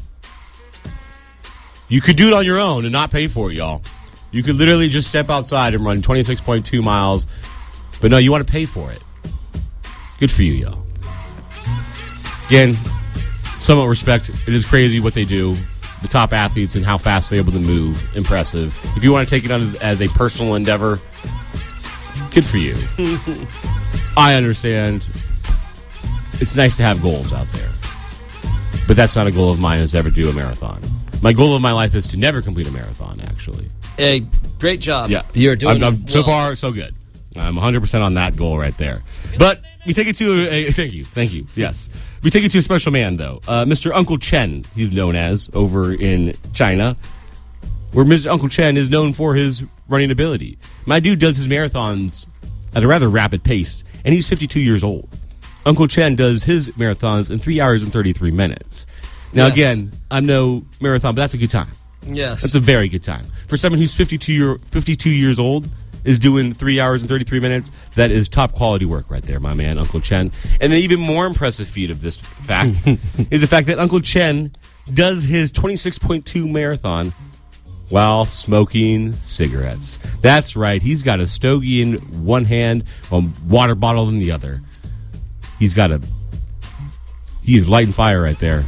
you could do it on your own and not pay for it, y'all. You could literally just step outside and run twenty-six point two miles, but no, you want to pay for it. Good for you, y'all. Again, somewhat respect. It is crazy what they do. The top athletes and how fast they're able to move. Impressive. If you want to take it on as, as a personal endeavor, good for you. I understand. It's nice to have goals out there. But that's not a goal of mine, is to ever do a marathon. My goal of my life is to never complete a marathon, actually. Hey, great job. Yeah. You're doing I'm, I'm, So well. far, so good. I'm one hundred percent on that goal right there. But we take it to a, a thank you, thank you, yes. We take it to a special man, though. Uh, Mister Uncle Chen, he's known as, over in China, where Mister Uncle Chen is known for his running ability. My dude does his marathons at a rather rapid pace, and he's fifty-two years old. Uncle Chen does his marathons in three hours and thirty-three minutes. Now, Yes. again, I'm no marathon, but that's a good time. Yes. That's a very good time. For someone who's fifty-two, year, fifty-two years old, is doing three hours and thirty-three minutes, that is top quality work right there, my man, Uncle Chen. And the even more impressive feat of this fact is the fact that Uncle Chen does his twenty-six point two marathon while smoking cigarettes. That's right. He's got a stogie in one hand, a water bottle in the other. He's got a... He's lighting fire right there.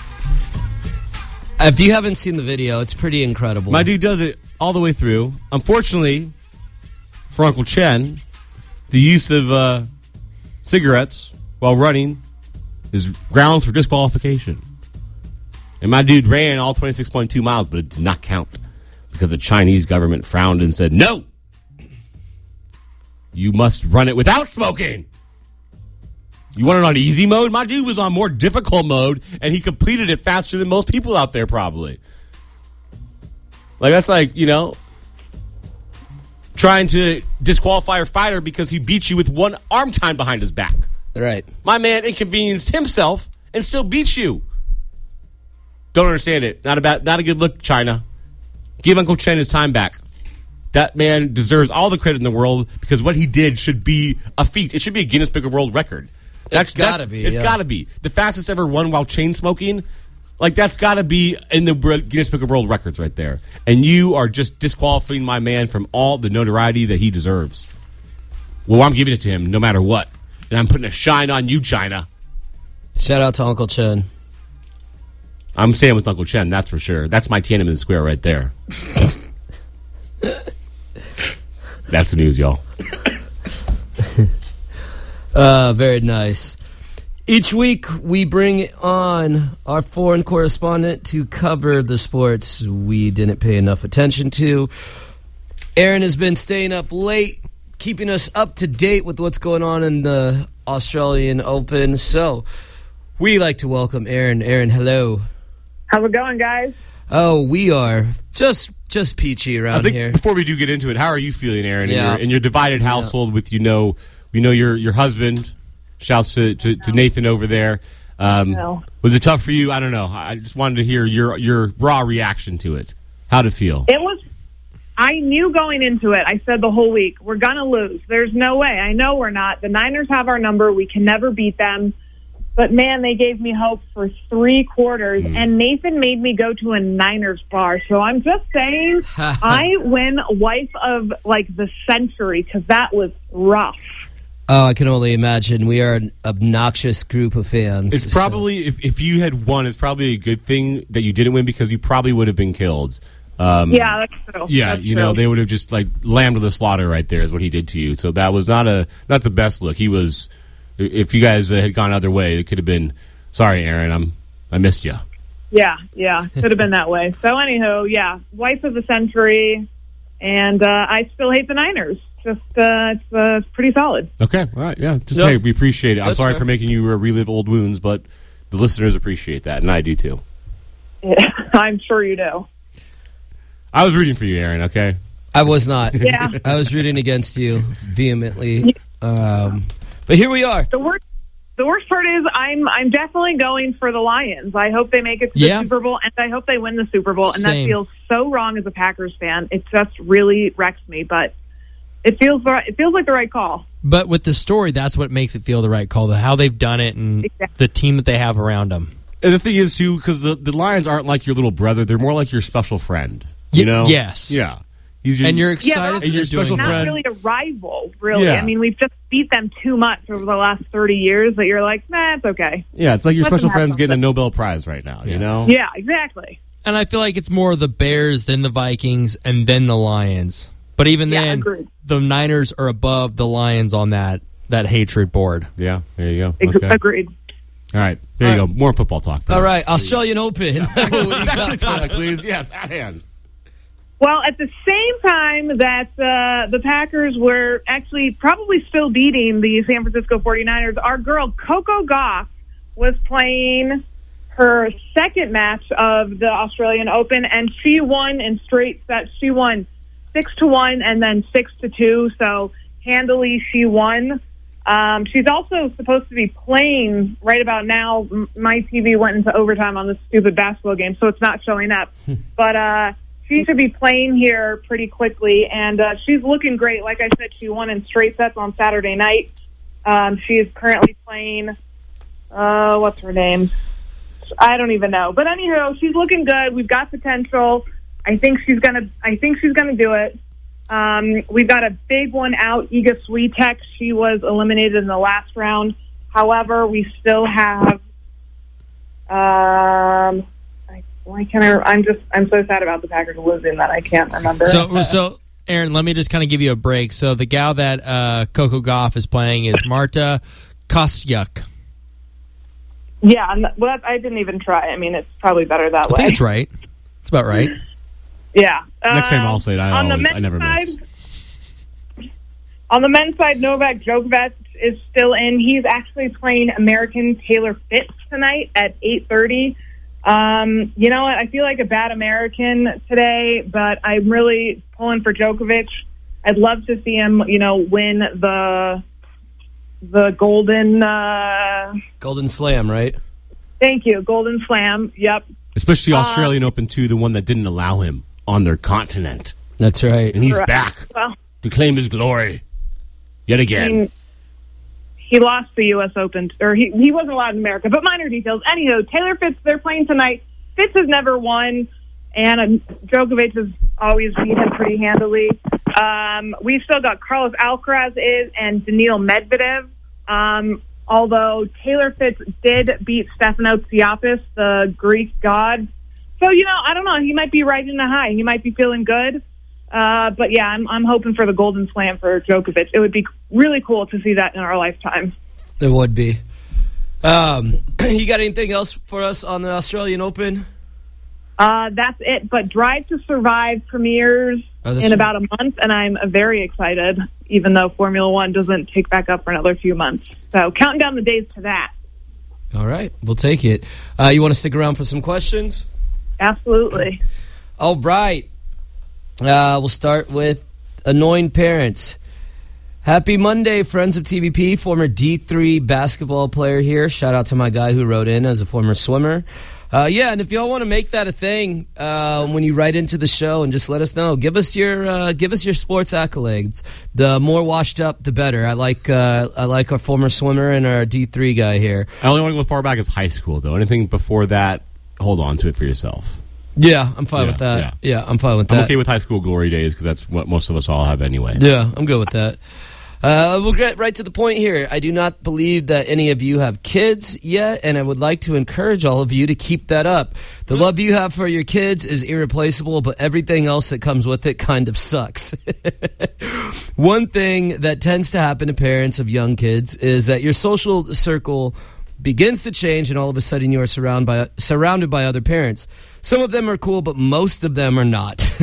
If you haven't seen the video, it's pretty incredible. My dude does it all the way through. Unfortunately, for Uncle Chen, the use of uh, cigarettes while running is grounds for disqualification. And my dude ran all twenty-six point two miles, but it did not count because the Chinese government frowned and said, no, you must run it without smoking. You want it on easy mode? My dude was on more difficult mode, and he completed it faster than most people out there, probably. Like, that's like, you know, trying to disqualify a fighter because he beat you with one arm time behind his back. Right. My man inconvenienced himself and still beat you. Don't understand it. Not about, not a good look, China. Give Uncle Chen his time back. That man deserves all the credit in the world because what he did should be a feat. It should be a Guinness Book of World Record. That's It's gotta that's, be, It's yeah. gotta be. The fastest ever run while chain smoking, like that's gotta be in the Guinness Book of World Records right there. And you are just disqualifying my man from all the notoriety that he deserves. Well, I'm giving it to him no matter what. And I'm putting a shine on you, China. Shout out to Uncle Chen. I'm staying with Uncle Chen, that's for sure. That's my Tiananmen Square right there. That's the news, y'all. Uh, very nice. Each week, we bring on our foreign correspondent to cover the sports we didn't pay enough attention to. Aaron has been staying up late, keeping us up to date with what's going on in the Australian Open. So, we like to welcome Aaron. Aaron, hello. How's it going, guys? Oh, we are just just peachy around I think here. before we do get into it, how are you feeling, Aaron? Yeah. In, your, in your divided household with, you know, we know your your husband. Shouts to, to, to Nathan over there. Um, No. Was it tough for you? I don't know. I just wanted to hear your your raw reaction to it. How'd it feel? It was, I knew going into it, I said the whole week, we're going to lose. There's no way. I know we're not. The Niners have our number. We can never beat them. But, man, they gave me hope for three quarters. Mm. And Nathan made me go to a Niners bar. So I'm just saying I win wife of, like, the century because that was rough. Oh, I can only imagine. We are an obnoxious group of fans. It's probably, so. if, if you had won, it's probably a good thing that you didn't win because you probably would have been killed. Um, yeah, that's true. Yeah, that's you true. know, they would have just, like, lamb to the slaughter right there is what he did to you. So that was not a not the best look. He was, if you guys uh, had gone other way, it could have been, sorry, Aaron, I'm I missed you. Yeah, yeah, could have been that way. So, anywho, yeah, wife of the century, and uh, I still hate the Niners. Just, uh, it's uh, pretty solid. Okay, all right, yeah. Just Yep. hey, we appreciate it. I'm That's sorry fair. for making you uh, relive old wounds, but the listeners appreciate that, and I do too. Yeah, I'm sure you do. I was rooting for you, Aaron, okay? I was not. Yeah. I was rooting against you vehemently. Um, but here we are. The worst, the worst part is I'm I'm definitely going for the Lions. I hope they make it to Yeah. the Super Bowl, and I hope they win the Super Bowl. And Same. that feels so wrong as a Packers fan. It just really wrecks me, but it feels right- it feels like the right call. But with the story, that's what makes it feel the right call, the how they've done it and Exactly. the team that they have around them. And the thing is, too, because the, the Lions aren't like your little brother. They're more like your special friend, you Ye- know? yes. Yeah. He's your, And you're Yeah, excited but that And your they're doing special Not that. friend- really a rival, really. Yeah. I mean, we've just beat them too much over the last thirty years that you're like, nah, it's okay. Yeah, it's like your Let them special have friend's getting a something. Nobel Prize right now, you know? Yeah, exactly. And I feel like it's more the Bears, then the Vikings, and then the Lions. But even Yeah, then, agreed. the Niners are above the Lions on that, that hatred board. Yeah, there you go. Ex- Okay. Agreed. All right, there All you right. go. More football talk. All right, Australian Open. Back to the topic, please. Yes, at hand. Well, at the same time that uh, the Packers were actually probably still beating the San Francisco forty-niners, our girl Coco Gauff was playing her second match of the Australian Open, and she won in straight sets. She won six to one and then six to two, so handily she won. Um, she's also supposed to be playing right about now. M- My T V went into overtime on this stupid basketball game, so it's not showing up. But uh, she should be playing here pretty quickly, and uh, she's looking great. Like I said, she won in straight sets on Saturday night. Um, she is currently playing, uh, what's her name? I don't even know. But anyhow, she's looking good. We've got potential. I think she's gonna. I think she's gonna do it. Um, we've got a big one out, Iga Swiatek. She was eliminated in the last round. However, we still have. Um, I, why can't I? I'm just. I'm so sad about the Packers losing that I can't remember. So, so Aaron, let me just kind of give you a break. So the gal that uh, Coco Gauff is playing is Marta Kostyuk. Yeah, and th- well, I didn't even try. I mean, it's probably better that I way. think it's right. It's about right. Yeah. Next time Um, I'll say it. I on the always, men's I never side, miss. On the men's side, Novak Djokovic is still in. He's actually playing American Taylor Fitz tonight at eight thirty. Um, you know what? I feel like a bad American today, but I'm really pulling for Djokovic. I'd love to see him, you know, win the the golden. Uh, Golden Slam, right? thank you, Golden Slam. Yep. Especially Uh, Australian Open too, the one that didn't allow him on their continent, That's right. and he's Correct. back Well, to claim his glory yet I again. mean, he lost the U S Open, or he, he wasn't allowed in America, but minor details. Anyhow, Taylor Fitz, they're playing tonight. Fitz has never won, and uh, Djokovic has always beat him pretty handily. Um, we've still got Carlos Alcaraz is and Daniil Medvedev, um, although Taylor Fitz did beat Stefanos Tsitsipas, the Greek god. So, you know, I don't know. He might be riding the high. He might be feeling good. Uh, but, yeah, I'm, I'm hoping for the Golden Slam for Djokovic. It would be really cool to see that in our lifetime. It would be. Um, you got anything else for us on the Australian Open? Uh, that's it. But Drive to Survive premieres Oh, that's in right. about a month, and I'm uh, very excited, even though Formula One doesn't pick back up for another few months. So counting down the days to that. All right, we'll take it. Uh, you want to stick around for some questions? Absolutely. All right. Uh, we'll start with annoying parents. Happy Monday, friends of T V P. Former D three basketball player here. Shout out to my guy who wrote in as a former swimmer. Uh, yeah, and if y'all want to make that a thing uh, when you write into the show, and just let us know. Give us your uh, give us your sports accolades. The more washed up, the better. I like uh, I like our former swimmer and our D three guy here. I only want to go far back as high school, though. Anything before that, hold on to it for yourself. Yeah, I'm fine Yeah, with that. yeah. Yeah, I'm fine with I'm that. okay with high school glory days because that's what most of us all have anyway. Yeah, I'm good with that. Uh, we'll get right to the point here. I do not believe that any of you have kids yet, and I would like to encourage all of you to keep that up. The love you have for your kids is irreplaceable, but everything else that comes with it kind of sucks. One thing that tends to happen to parents of young kids is that your social circle begins to change, and all of a sudden you are surrounded by, surrounded by other parents. Some of them are cool, but most of them are not.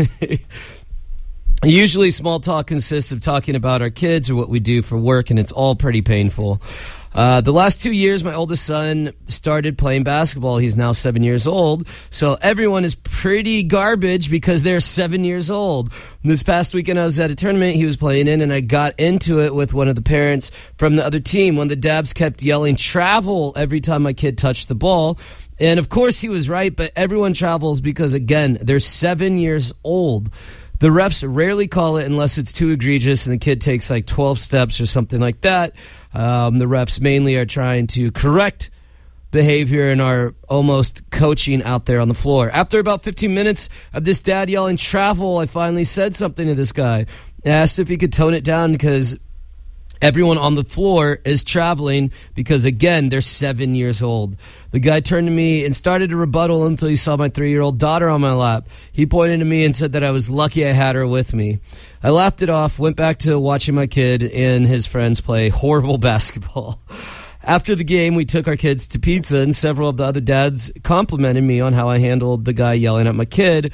Usually small talk consists of talking about our kids or what we do for work, and it's all pretty painful. Uh, the last two years, my oldest son started playing basketball. He's now seven years old. So everyone is pretty garbage because they're seven years old. This past weekend, I was at a tournament he was playing in, and I got into it with one of the parents from the other team. One of the dabs kept yelling, "Travel," every time my kid touched the ball. And of course he was right, but everyone travels because, again, they're seven years old. The refs rarely call it unless it's too egregious and the kid takes like twelve steps or something like that. Um, the refs mainly are trying to correct behavior and are almost coaching out there on the floor. After about fifteen minutes of this dad yelling "travel," I finally said something to this guy. I asked if he could tone it down because everyone on the floor is traveling because, again, they're seven years old. The guy turned to me and started a rebuttal until he saw my three-year-old daughter on my lap. He pointed to me and said that I was lucky I had her with me. I laughed it off, went back to watching my kid and his friends play horrible basketball. After the game, we took our kids to pizza, and several of the other dads complimented me on how I handled the guy yelling at my kid.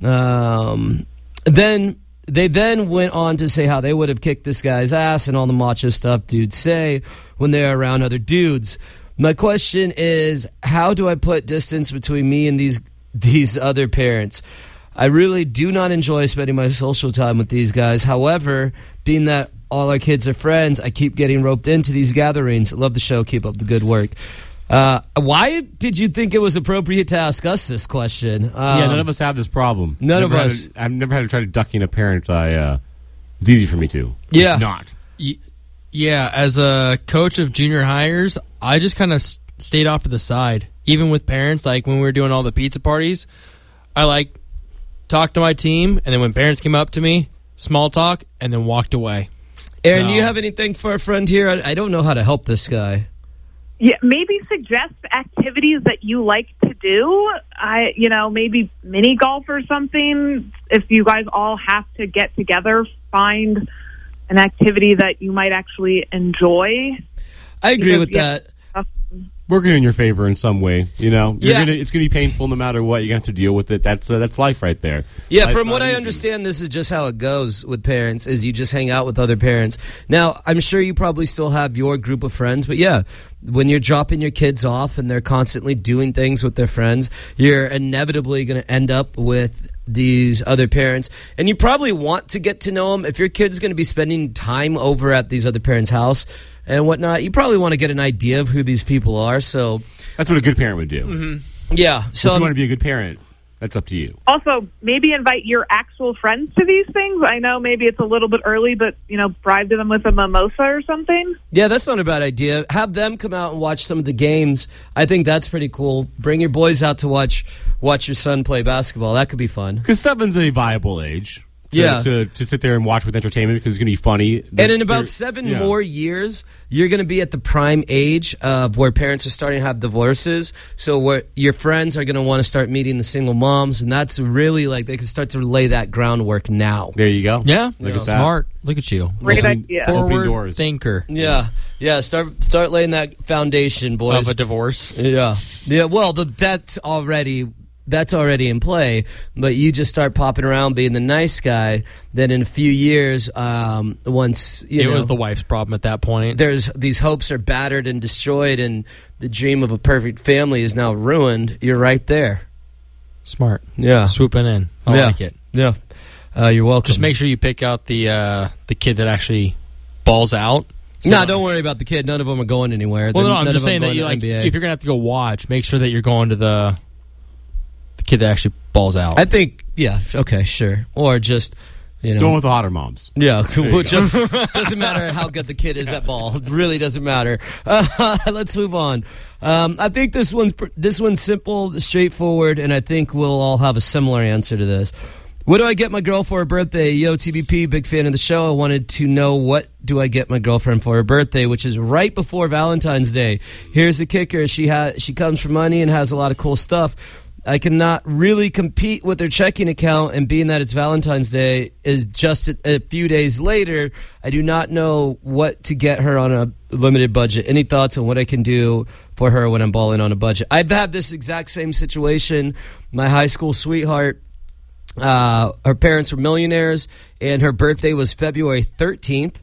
Um, then they then went on to say how they would have kicked this guy's ass and all the macho stuff dudes say when they're around other dudes. My question is, how do I put distance between me and these these other parents? I really do not enjoy spending my social time with these guys. However, being that all our kids are friends, I keep getting roped into these gatherings. Love the show. Keep up the good work. Uh, why did you think it was appropriate to ask us this question? Um, yeah, none of us have this problem. None never of us. A, I've never had to try to ducking a parent. I uh, it's easy for me to. Yeah. It's not. Y- Yeah, as a coach of junior hires, I just kind of s- stayed off to the side. Even with parents, like when we were doing all the pizza parties, I like talked to my team, and then when parents came up to me, small talk, and then walked away. Aaron, So- do you have anything for a friend here? I, I don't know how to help this guy. Yeah, maybe suggest activities that you like to do. I, you know, maybe mini golf or something. If you guys all have to get together, find an activity that you might actually enjoy. I agree Because, with yeah, that. Working in your favor in some way, you know. You're Yeah. gonna, it's going to be painful no matter what. You're going to have to deal with it. That's uh, that's life right there. Yeah, Life's from what not I easy. understand, this is just how it goes with parents, is you just hang out with other parents. Now, I'm sure you probably still have your group of friends, but yeah, when you're dropping your kids off and they're constantly doing things with their friends, you're inevitably going to end up with these other parents. And you probably want to get to know them. If your kid's going to be spending time over at these other parents' house and whatnot, you probably want to get an idea of who these people are. So, That's what a good parent would do. yeah. So So if you want to be a good parent, that's up to you. Also, maybe invite your actual friends to these things. I know maybe it's a little bit early, but, you know, bribe them with a mimosa or something. Yeah, that's not a bad idea. Have them come out and watch some of the games. I think that's pretty cool. Bring your boys out to watch watch your son play basketball. That could be fun. Because seven's a viable age. To, Yeah. To, to sit there and watch with entertainment because it's going to be funny. And in They're- about seven yeah. more years, you're going to be at the prime age of where parents are starting to have divorces. So where your friends are going to want to start meeting the single moms, and that's really like they can start to lay that groundwork now. There you go. Yeah, Look at that. smart. Look at you. Great Open- idea. open Forward doors. thinker Yeah, yeah. Start start laying that foundation, boys. of a divorce. Yeah, yeah. Well, the, that's already that's already in play. But you just start popping around being the nice guy. Then in a few years, um, once you It know, was the wife's problem at that point. there's these hopes are battered and destroyed, and the dream of a perfect family is now ruined. You're right there. Smart. Yeah, Swooping in. I Yeah. like it. yeah. Uh, you're welcome. Just make sure you pick out the uh, the kid that actually balls out. So- No, don't worry about the kid. None of them are going anywhere. Well, no, None I'm of just them saying that going you to like N B A. if you're gonna have to go watch, make sure that you're going to the the kid that actually balls out. I think, yeah, okay, sure. Or just, you know. Going with the hotter moms. Yeah, you which doesn't matter how good the kid is at ball. It really doesn't matter. Uh, let's move on. Um, I think this one's pr- this one's simple, straightforward, and I think we'll all have a similar answer to this. What do I get my girl for her birthday? Yo, T B P, big fan of the show. I wanted to know, what do I get my girlfriend for her birthday, which is right before Valentine's Day. Here's the kicker. She ha- she comes from money and has a lot of cool stuff. I cannot really compete with her checking account, and being that it's Valentine's Day is just a, a few days later, I do not know what to get her on a limited budget. Any thoughts on what I can do for her when I'm balling on a budget? I've had this exact same situation. My high school sweetheart, uh, her parents were millionaires, and her birthday was February thirteenth.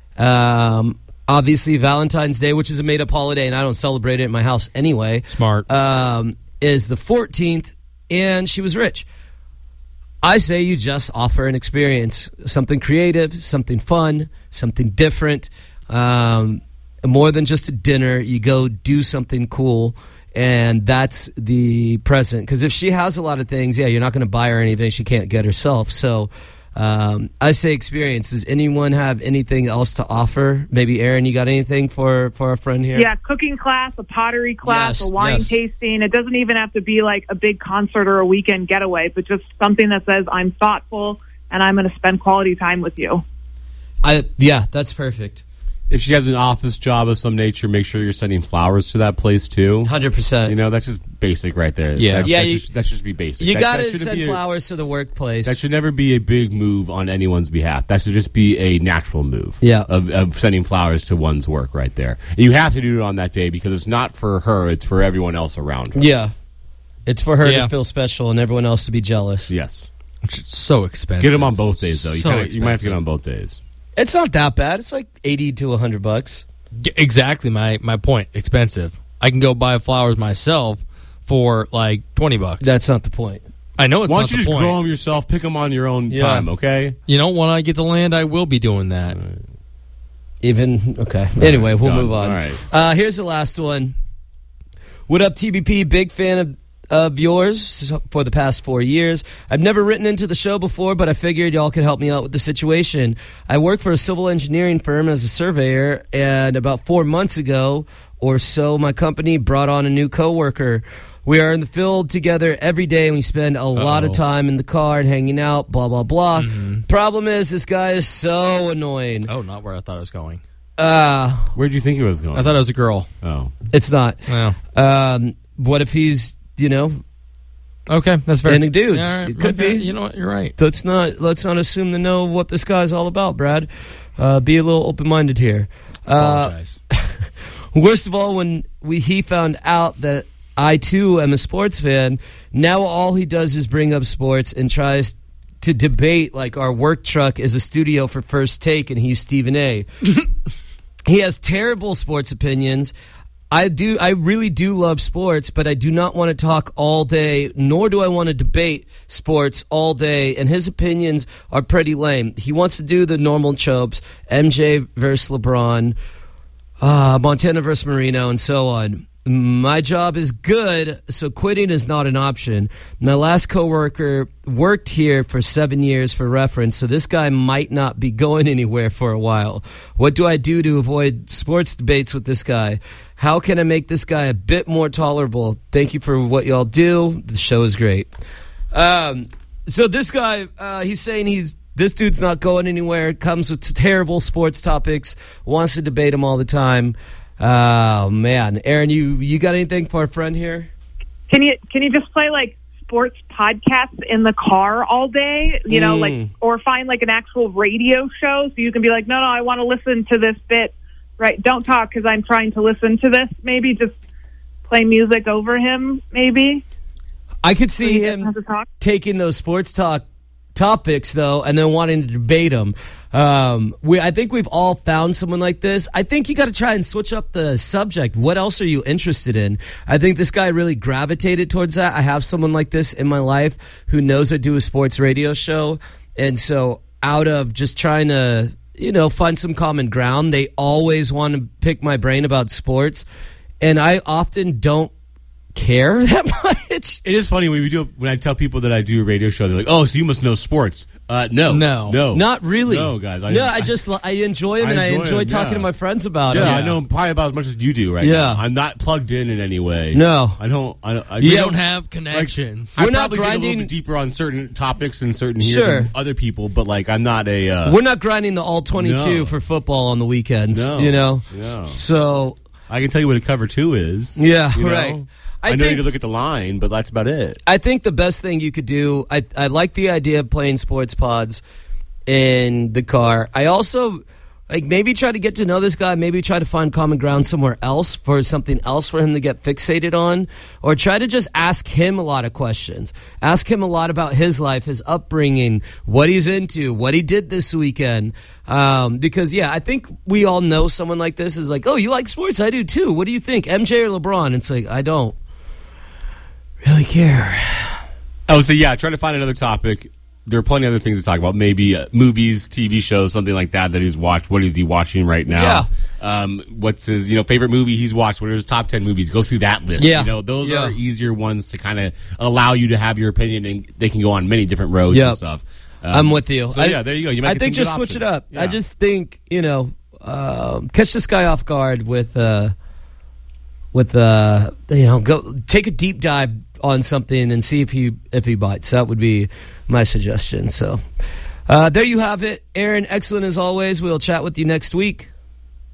Um, obviously, Valentine's Day, which is a made-up holiday, and I don't celebrate it in my house anyway. Smart. Um, is the fourteenth, and she was rich. I say you just offer an experience, something creative, something fun, something different, um, more than just a dinner. You go do something cool, and that's the present. Because if she has a lot of things, yeah, you're not going to buy her anything she can't get herself. So um, I say experience. Does anyone have anything else to offer? Maybe Aaron, you got anything for, for our friend here? Yeah, cooking class, a pottery class, Yes, a wine yes. tasting. It doesn't even have to be like a big concert or a weekend getaway, but just something that says I'm thoughtful and I'm going to spend quality time with you. I yeah, that's perfect. If she has an office job of some nature, make sure you're sending flowers to that place too. one hundred percent. You know, that's just basic right there. Yeah. that, Yeah, that, you- just, that should just be basic. You That- got that to shouldn't send be a- flowers to the workplace. That should never be a big move on anyone's behalf. That should just be a natural move. Yeah. Of, of sending flowers to one's work right there. And you have to do it on that day because it's not for her; it's for everyone else around her. Yeah. It's for her Yeah. to feel special and everyone else to be jealous. Yes. Which is so expensive. Get them on both days though. You, So kinda, you might have to get expensive. on both days. It's not that bad. It's like eighty to one hundred bucks. G- Exactly my, my point. Expensive. I can go buy flowers myself for like twenty bucks. That's not the point. I know it's Why not don't you the just point. grow them yourself? Pick them on your own Yeah. time, okay? You know, when I get the land, I will be doing that. Even, okay. Anyway, we'll done. move on. All right. Uh, here's the last one. What up, T B P? Big fan of of yours for the past four years. I've never written into the show before, but I figured y'all could help me out with the situation. I work for a civil engineering firm as a surveyor, and about four months ago or so, my company brought on a new coworker. We are in the field together every day, and we spend a lot of Uh-oh. time in the car and hanging out, blah, blah, blah. Problem is, this guy is so annoying. Oh, not where I thought it was going. Uh, Where'd you think he was going? I thought it was a girl. Oh. it's not. Well, Um, what if he's, you know, okay, that's fair. Any dudes. Yeah, all right, It could okay, be. You know what? You're right. let's not let's not assume to know what this guy's all about, Brad. Uh, be a little open minded here. Uh, Apologize. worst of all, when we he found out that I too am a sports fan, now all he does is bring up sports and tries to debate like our work truck is a studio for First Take and he's Stephen A. He has terrible sports opinions. I do. I really do love sports, but I do not want to talk all day, nor do I want to debate sports all day. And his opinions are pretty lame. He wants to do the normal tropes: M J versus LeBron, uh, Montana versus Marino, and so on. My job is good, so quitting is not an option. My last coworker worked here for seven years for reference, so this guy might not be going anywhere for a while. What do I do to avoid sports debates with this guy? How can I make this guy a bit more tolerable? Thank you for what y'all do. The show is great. Um, so this guy, uh, he's saying he's this dude's not going anywhere. Comes with terrible sports topics. Wants to debate them all the time. Oh man, Aaron, you you got anything for our friend here? Can you can you just play like sports podcasts in the car all day? You know, Mm. like or find like an actual radio show so you can be like, no, no, I want to listen to this bit. Right? Don't talk because I'm trying to listen to this. Maybe just play music over him. Maybe I could So see he doesn't him have to talk. taking those sports talk topics though, and then wanting to debate them. Um, we, I think we've all found someone like this. I think you got to try and switch up the subject. What else are you interested in? I think this guy really gravitated towards that. I have someone like this in my life who knows I do a sports radio show, and so out of just trying to, you know, find some common ground, they always want to pick my brain about sports, and I often don't care that much. It is funny when we do when I tell people that I do a radio show. They're like, "Oh, so you must know sports?" Uh, no, No. no, Not really. No, guys. I, no, I just I enjoy them, I and I enjoy enjoy them, talking yeah. to my friends about yeah, them. I know probably about as much as you do right Yeah. now. I'm not plugged in in any way. No. I don't. I don't. I You really don't have connections. I We're not probably dig a little grinding- bit deeper on certain topics and certain here Sure. than other people, but like I'm not a. Uh, We're not grinding the all twenty-two No. for football on the weekends. No. You know, No. so I can tell you what a cover two is. Yeah, you know? right. I, I know you think- to look at the line, but that's about it. I think the best thing you could do. I I like the idea of playing sports pods in the car. I also like maybe try to get to know this guy. Maybe try to find common ground somewhere else for something else for him to get fixated on, or try to just ask him a lot of questions. Ask him a lot about his life, his upbringing, what he's into, what he did this weekend. Um, because yeah, I think we all know someone like this is like, oh, you like sports? I do too. What do you think, M J or LeBron? It's like I don't really care. I would say, yeah, try to find another topic. There are plenty of other things to talk about. Maybe uh, movies, T V shows, something like that that he's watched. What is he watching right now? Yeah. Um, what's his you know favorite movie he's watched? What are his top ten movies? Go through that list. Yeah. You know, those Yeah. are easier ones to kind of allow you to have your opinion, and they can go on many different roads Yep. and stuff. Um, I'm with you. So I, yeah, there you go. You might I get think some good just switch it options. up. I Yeah. just think you know, um, catch this guy off guard with, uh, with uh, you know, go take a deep dive on something and see if he if he bites. That would be my suggestion. So uh, there you have it, Aaron. Excellent as always. We'll chat with you next week.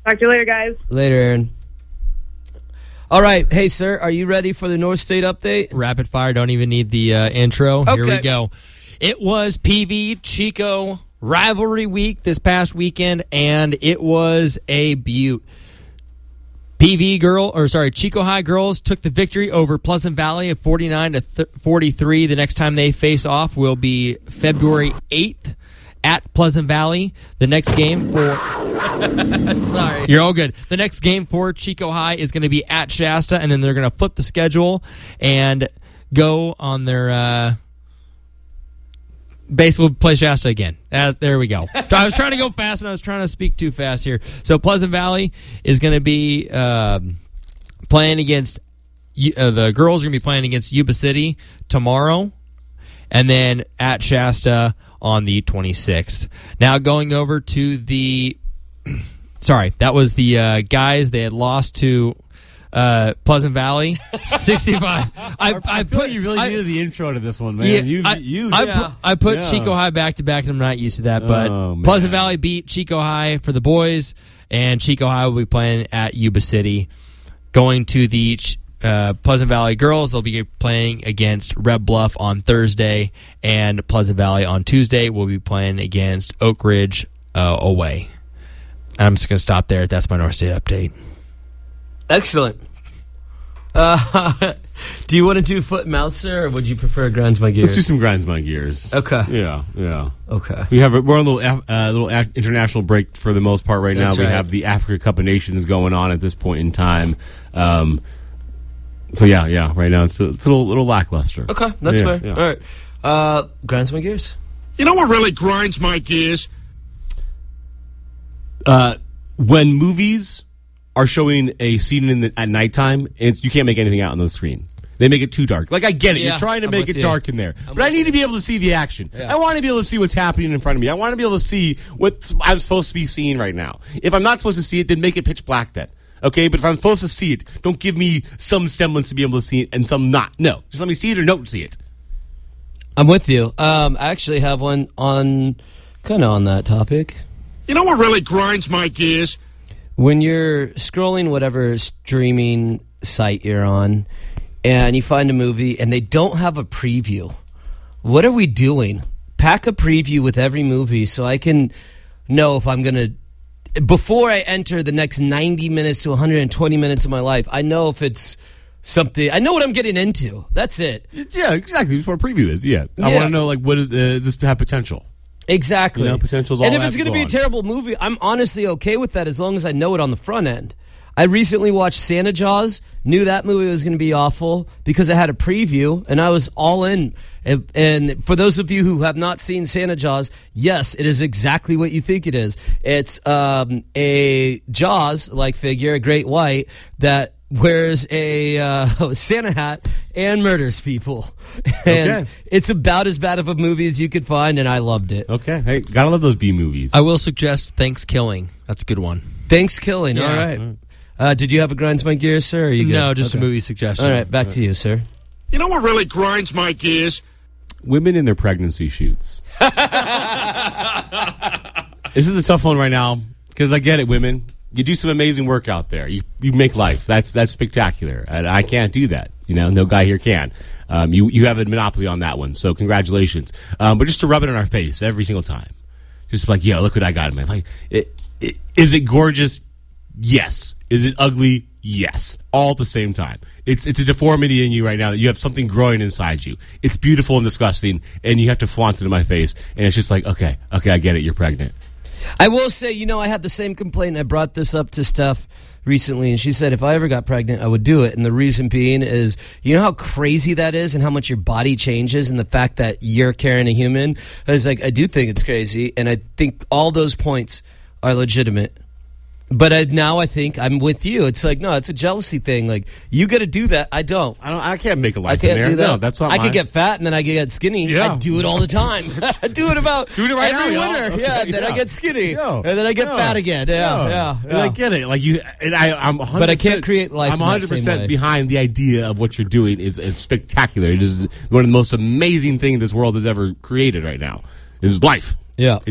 Talk to you later, guys. Later, Aaron. All right. Hey, sir, are you ready for the North State update? Rapid fire. Don't even need the uh, intro. Here Okay. we go. It was P V Chico rivalry week this past weekend, and it was a beaut. P V girl, or sorry, Chico High girls took the victory over Pleasant Valley at forty-nine to forty-three. The next time they face off will be February eighth at Pleasant Valley. The next game for Sorry. You're all good. The next game for Chico High is going to be at Shasta, and then they're going to flip the schedule and go on their uh, basically play Shasta again. Uh, there we go. I was trying to go fast, and I was trying to speak too fast here. So Pleasant Valley is going to be um, playing against uh, the girls are going to be playing against Yuba City tomorrow, and then at Shasta on the twenty-sixth. Now going over to the sorry, that was the uh, guys. They had lost to uh, Pleasant Valley, sixty-five. I, I, I feel put like you really I, needed the intro to this one, man. Yeah, you, I, you, I, yeah. put, I put Yeah. Chico High back to back, and I'm not used to that. But Oh, man. Pleasant Valley beat Chico High for the boys, and Chico High will be playing at Yuba City. Going to the uh, Pleasant Valley girls, they'll be playing against Red Bluff on Thursday, and Pleasant Valley on Tuesday will be playing against Oak Ridge uh, away. I'm just going to stop there. That's my North State update. Excellent. Uh, do you want to do foot and mouth, sir, or would you prefer grinds my gears? Let's do some grinds my gears. Okay. Yeah, yeah. Okay. We have a, we're on a little Af- uh, little Af- international break for the most part right That's now. We right. have the Africa Cup of Nations going on at this point in time. Um, so yeah, yeah. Right now it's a, it's a little, little lackluster. Okay, that's Yeah, fair. yeah. All right. Uh, grinds my gears. You know what really grinds my gears? Uh, when movies are showing a scene in the, at nighttime, it's, you can't make anything out on the screen. They make it too dark. Like, I get it. Yeah, You're trying to I'm make with it you. dark in there. I'm but I with need to be able to see the action. Yeah. I want to be able to see what's happening in front of me. I want to be able to see what I'm supposed to be seeing right now. If I'm not supposed to see it, then make it pitch black then. Okay? But if I'm supposed to see it, don't give me some semblance to be able to see it and some not. No. Just let me see it or don't see it. I'm with you. Um, I actually have one on, kind of on that topic. You know what really grinds my gears? When you're scrolling whatever streaming site you're on and you find a movie and they don't have a preview, what are we doing? Pack a preview with every movie so I can know if I'm going to, before I enter the next ninety minutes to one hundred twenty minutes of my life, I know if it's something, I know what I'm getting into. That's it. Yeah, exactly. That's what a preview is. Yeah. I Yeah. want to know, like, what is, uh, does this have potential? Exactly. You know, potential's all And if that it's going to go be a on. terrible movie, I'm honestly okay with that as long as I know it on the front end. I recently watched Santa Jaws, knew that movie was going to be awful because it had a preview, and I was all in. And, and for those of you who have not seen Santa Jaws, yes, it is exactly what you think it is. It's um, a Jaws-like figure, a great white, that wears a uh, Santa hat and murders people. And Okay. it's about as bad of a movie as you could find, and I loved it. Okay. Hey, gotta love those B movies. I will suggest Thanksgiving. That's a good one. Thanks, Killing. Yeah. All right. Uh, did you have a grinds my gears, sir? Or are you good? No, just Okay. a movie suggestion. All right, back to you, sir. You know what really grinds my gears? Women in their pregnancy shoots. This is a tough one right now because I get it, women. You do some amazing work out there. You you make life. That's that's spectacular. And I can't do that. You know, no guy here can. Um, you you have a monopoly on that one. So congratulations. Um, but just to rub it in our face every single time, just like, yeah, look what I got, man. Like, it, it, is it gorgeous? Yes. Is it ugly? Yes. All at the same time. It's it's a deformity in you right now that you have something growing inside you. It's beautiful and disgusting, and you have to flaunt it in my face. And it's just like, okay, okay, I get it. You're pregnant. I will say, you know, I had the same complaint. I brought this up to Steph recently, and she said if I ever got pregnant, I would do it. And the reason being is, you know how crazy that is and how much your body changes and the fact that you're carrying a human? I was like, I do think it's crazy, and I think all those points are legitimate. But I, now I think I'm with you. It's like, no, it's a jealousy thing. Like, you got to do that. I don't. I don't. I can't make a life I can't in there. do that. No, that's not. I my, could get fat and then I could get skinny. Yeah. I do it all the time. I do it about Doing it right every now, y'all. winter. Okay, Yeah, then I yeah. get skinny, Yeah. and then I get Yeah. fat again. Yeah, Yeah. yeah. And I yeah. get it. Like you, and I, I'm. one hundred percent, But I can't create life I'm in that one hundred same way. percent behind the idea of what you're doing. is is spectacular. It is one of the most amazing things this world has ever created right now. It is life. Yeah. It's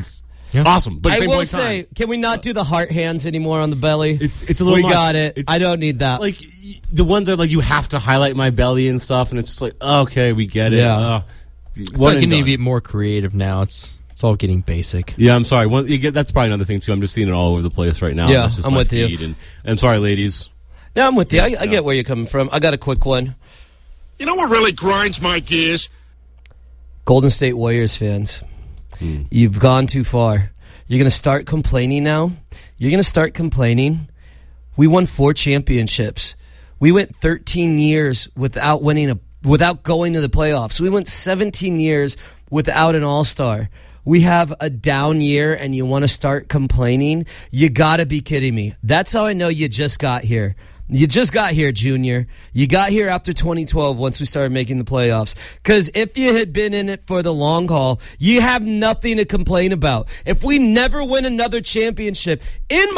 Yeah. Awesome. But at the I same will point in time, say, can we not do the heart hands anymore on the belly? It's it's a little We much. got it. It's, I don't need that. like y- the ones that like you have to highlight my belly and stuff, and it's just like okay, we get it. Yeah. Uh, I feel one like you and need to done. be more creative now. It's it's all getting basic. Yeah, I'm sorry. One, you get, that's probably another thing too. I'm just seeing it all over the place right now. Yeah, That's just I'm my with you. feed, And, I'm sorry, ladies. No, I'm with you. I, I get where you're coming from. I got a quick one. You know what really grinds my gears? Golden State Warriors fans, Hmm. you've gone too far. You're going to start complaining now. You're going to start complaining. We won four championships. We went thirteen years without winning a without going to the playoffs. We went seventeen years without an all-star. We have a down year and you want to start complaining? You got to be kidding me. That's how I know you just got here. You just got here, Junior. You got here after twenty twelve once we started making the playoffs. Because if you had been in it for the long haul, you have nothing to complain about. If we never win another championship, in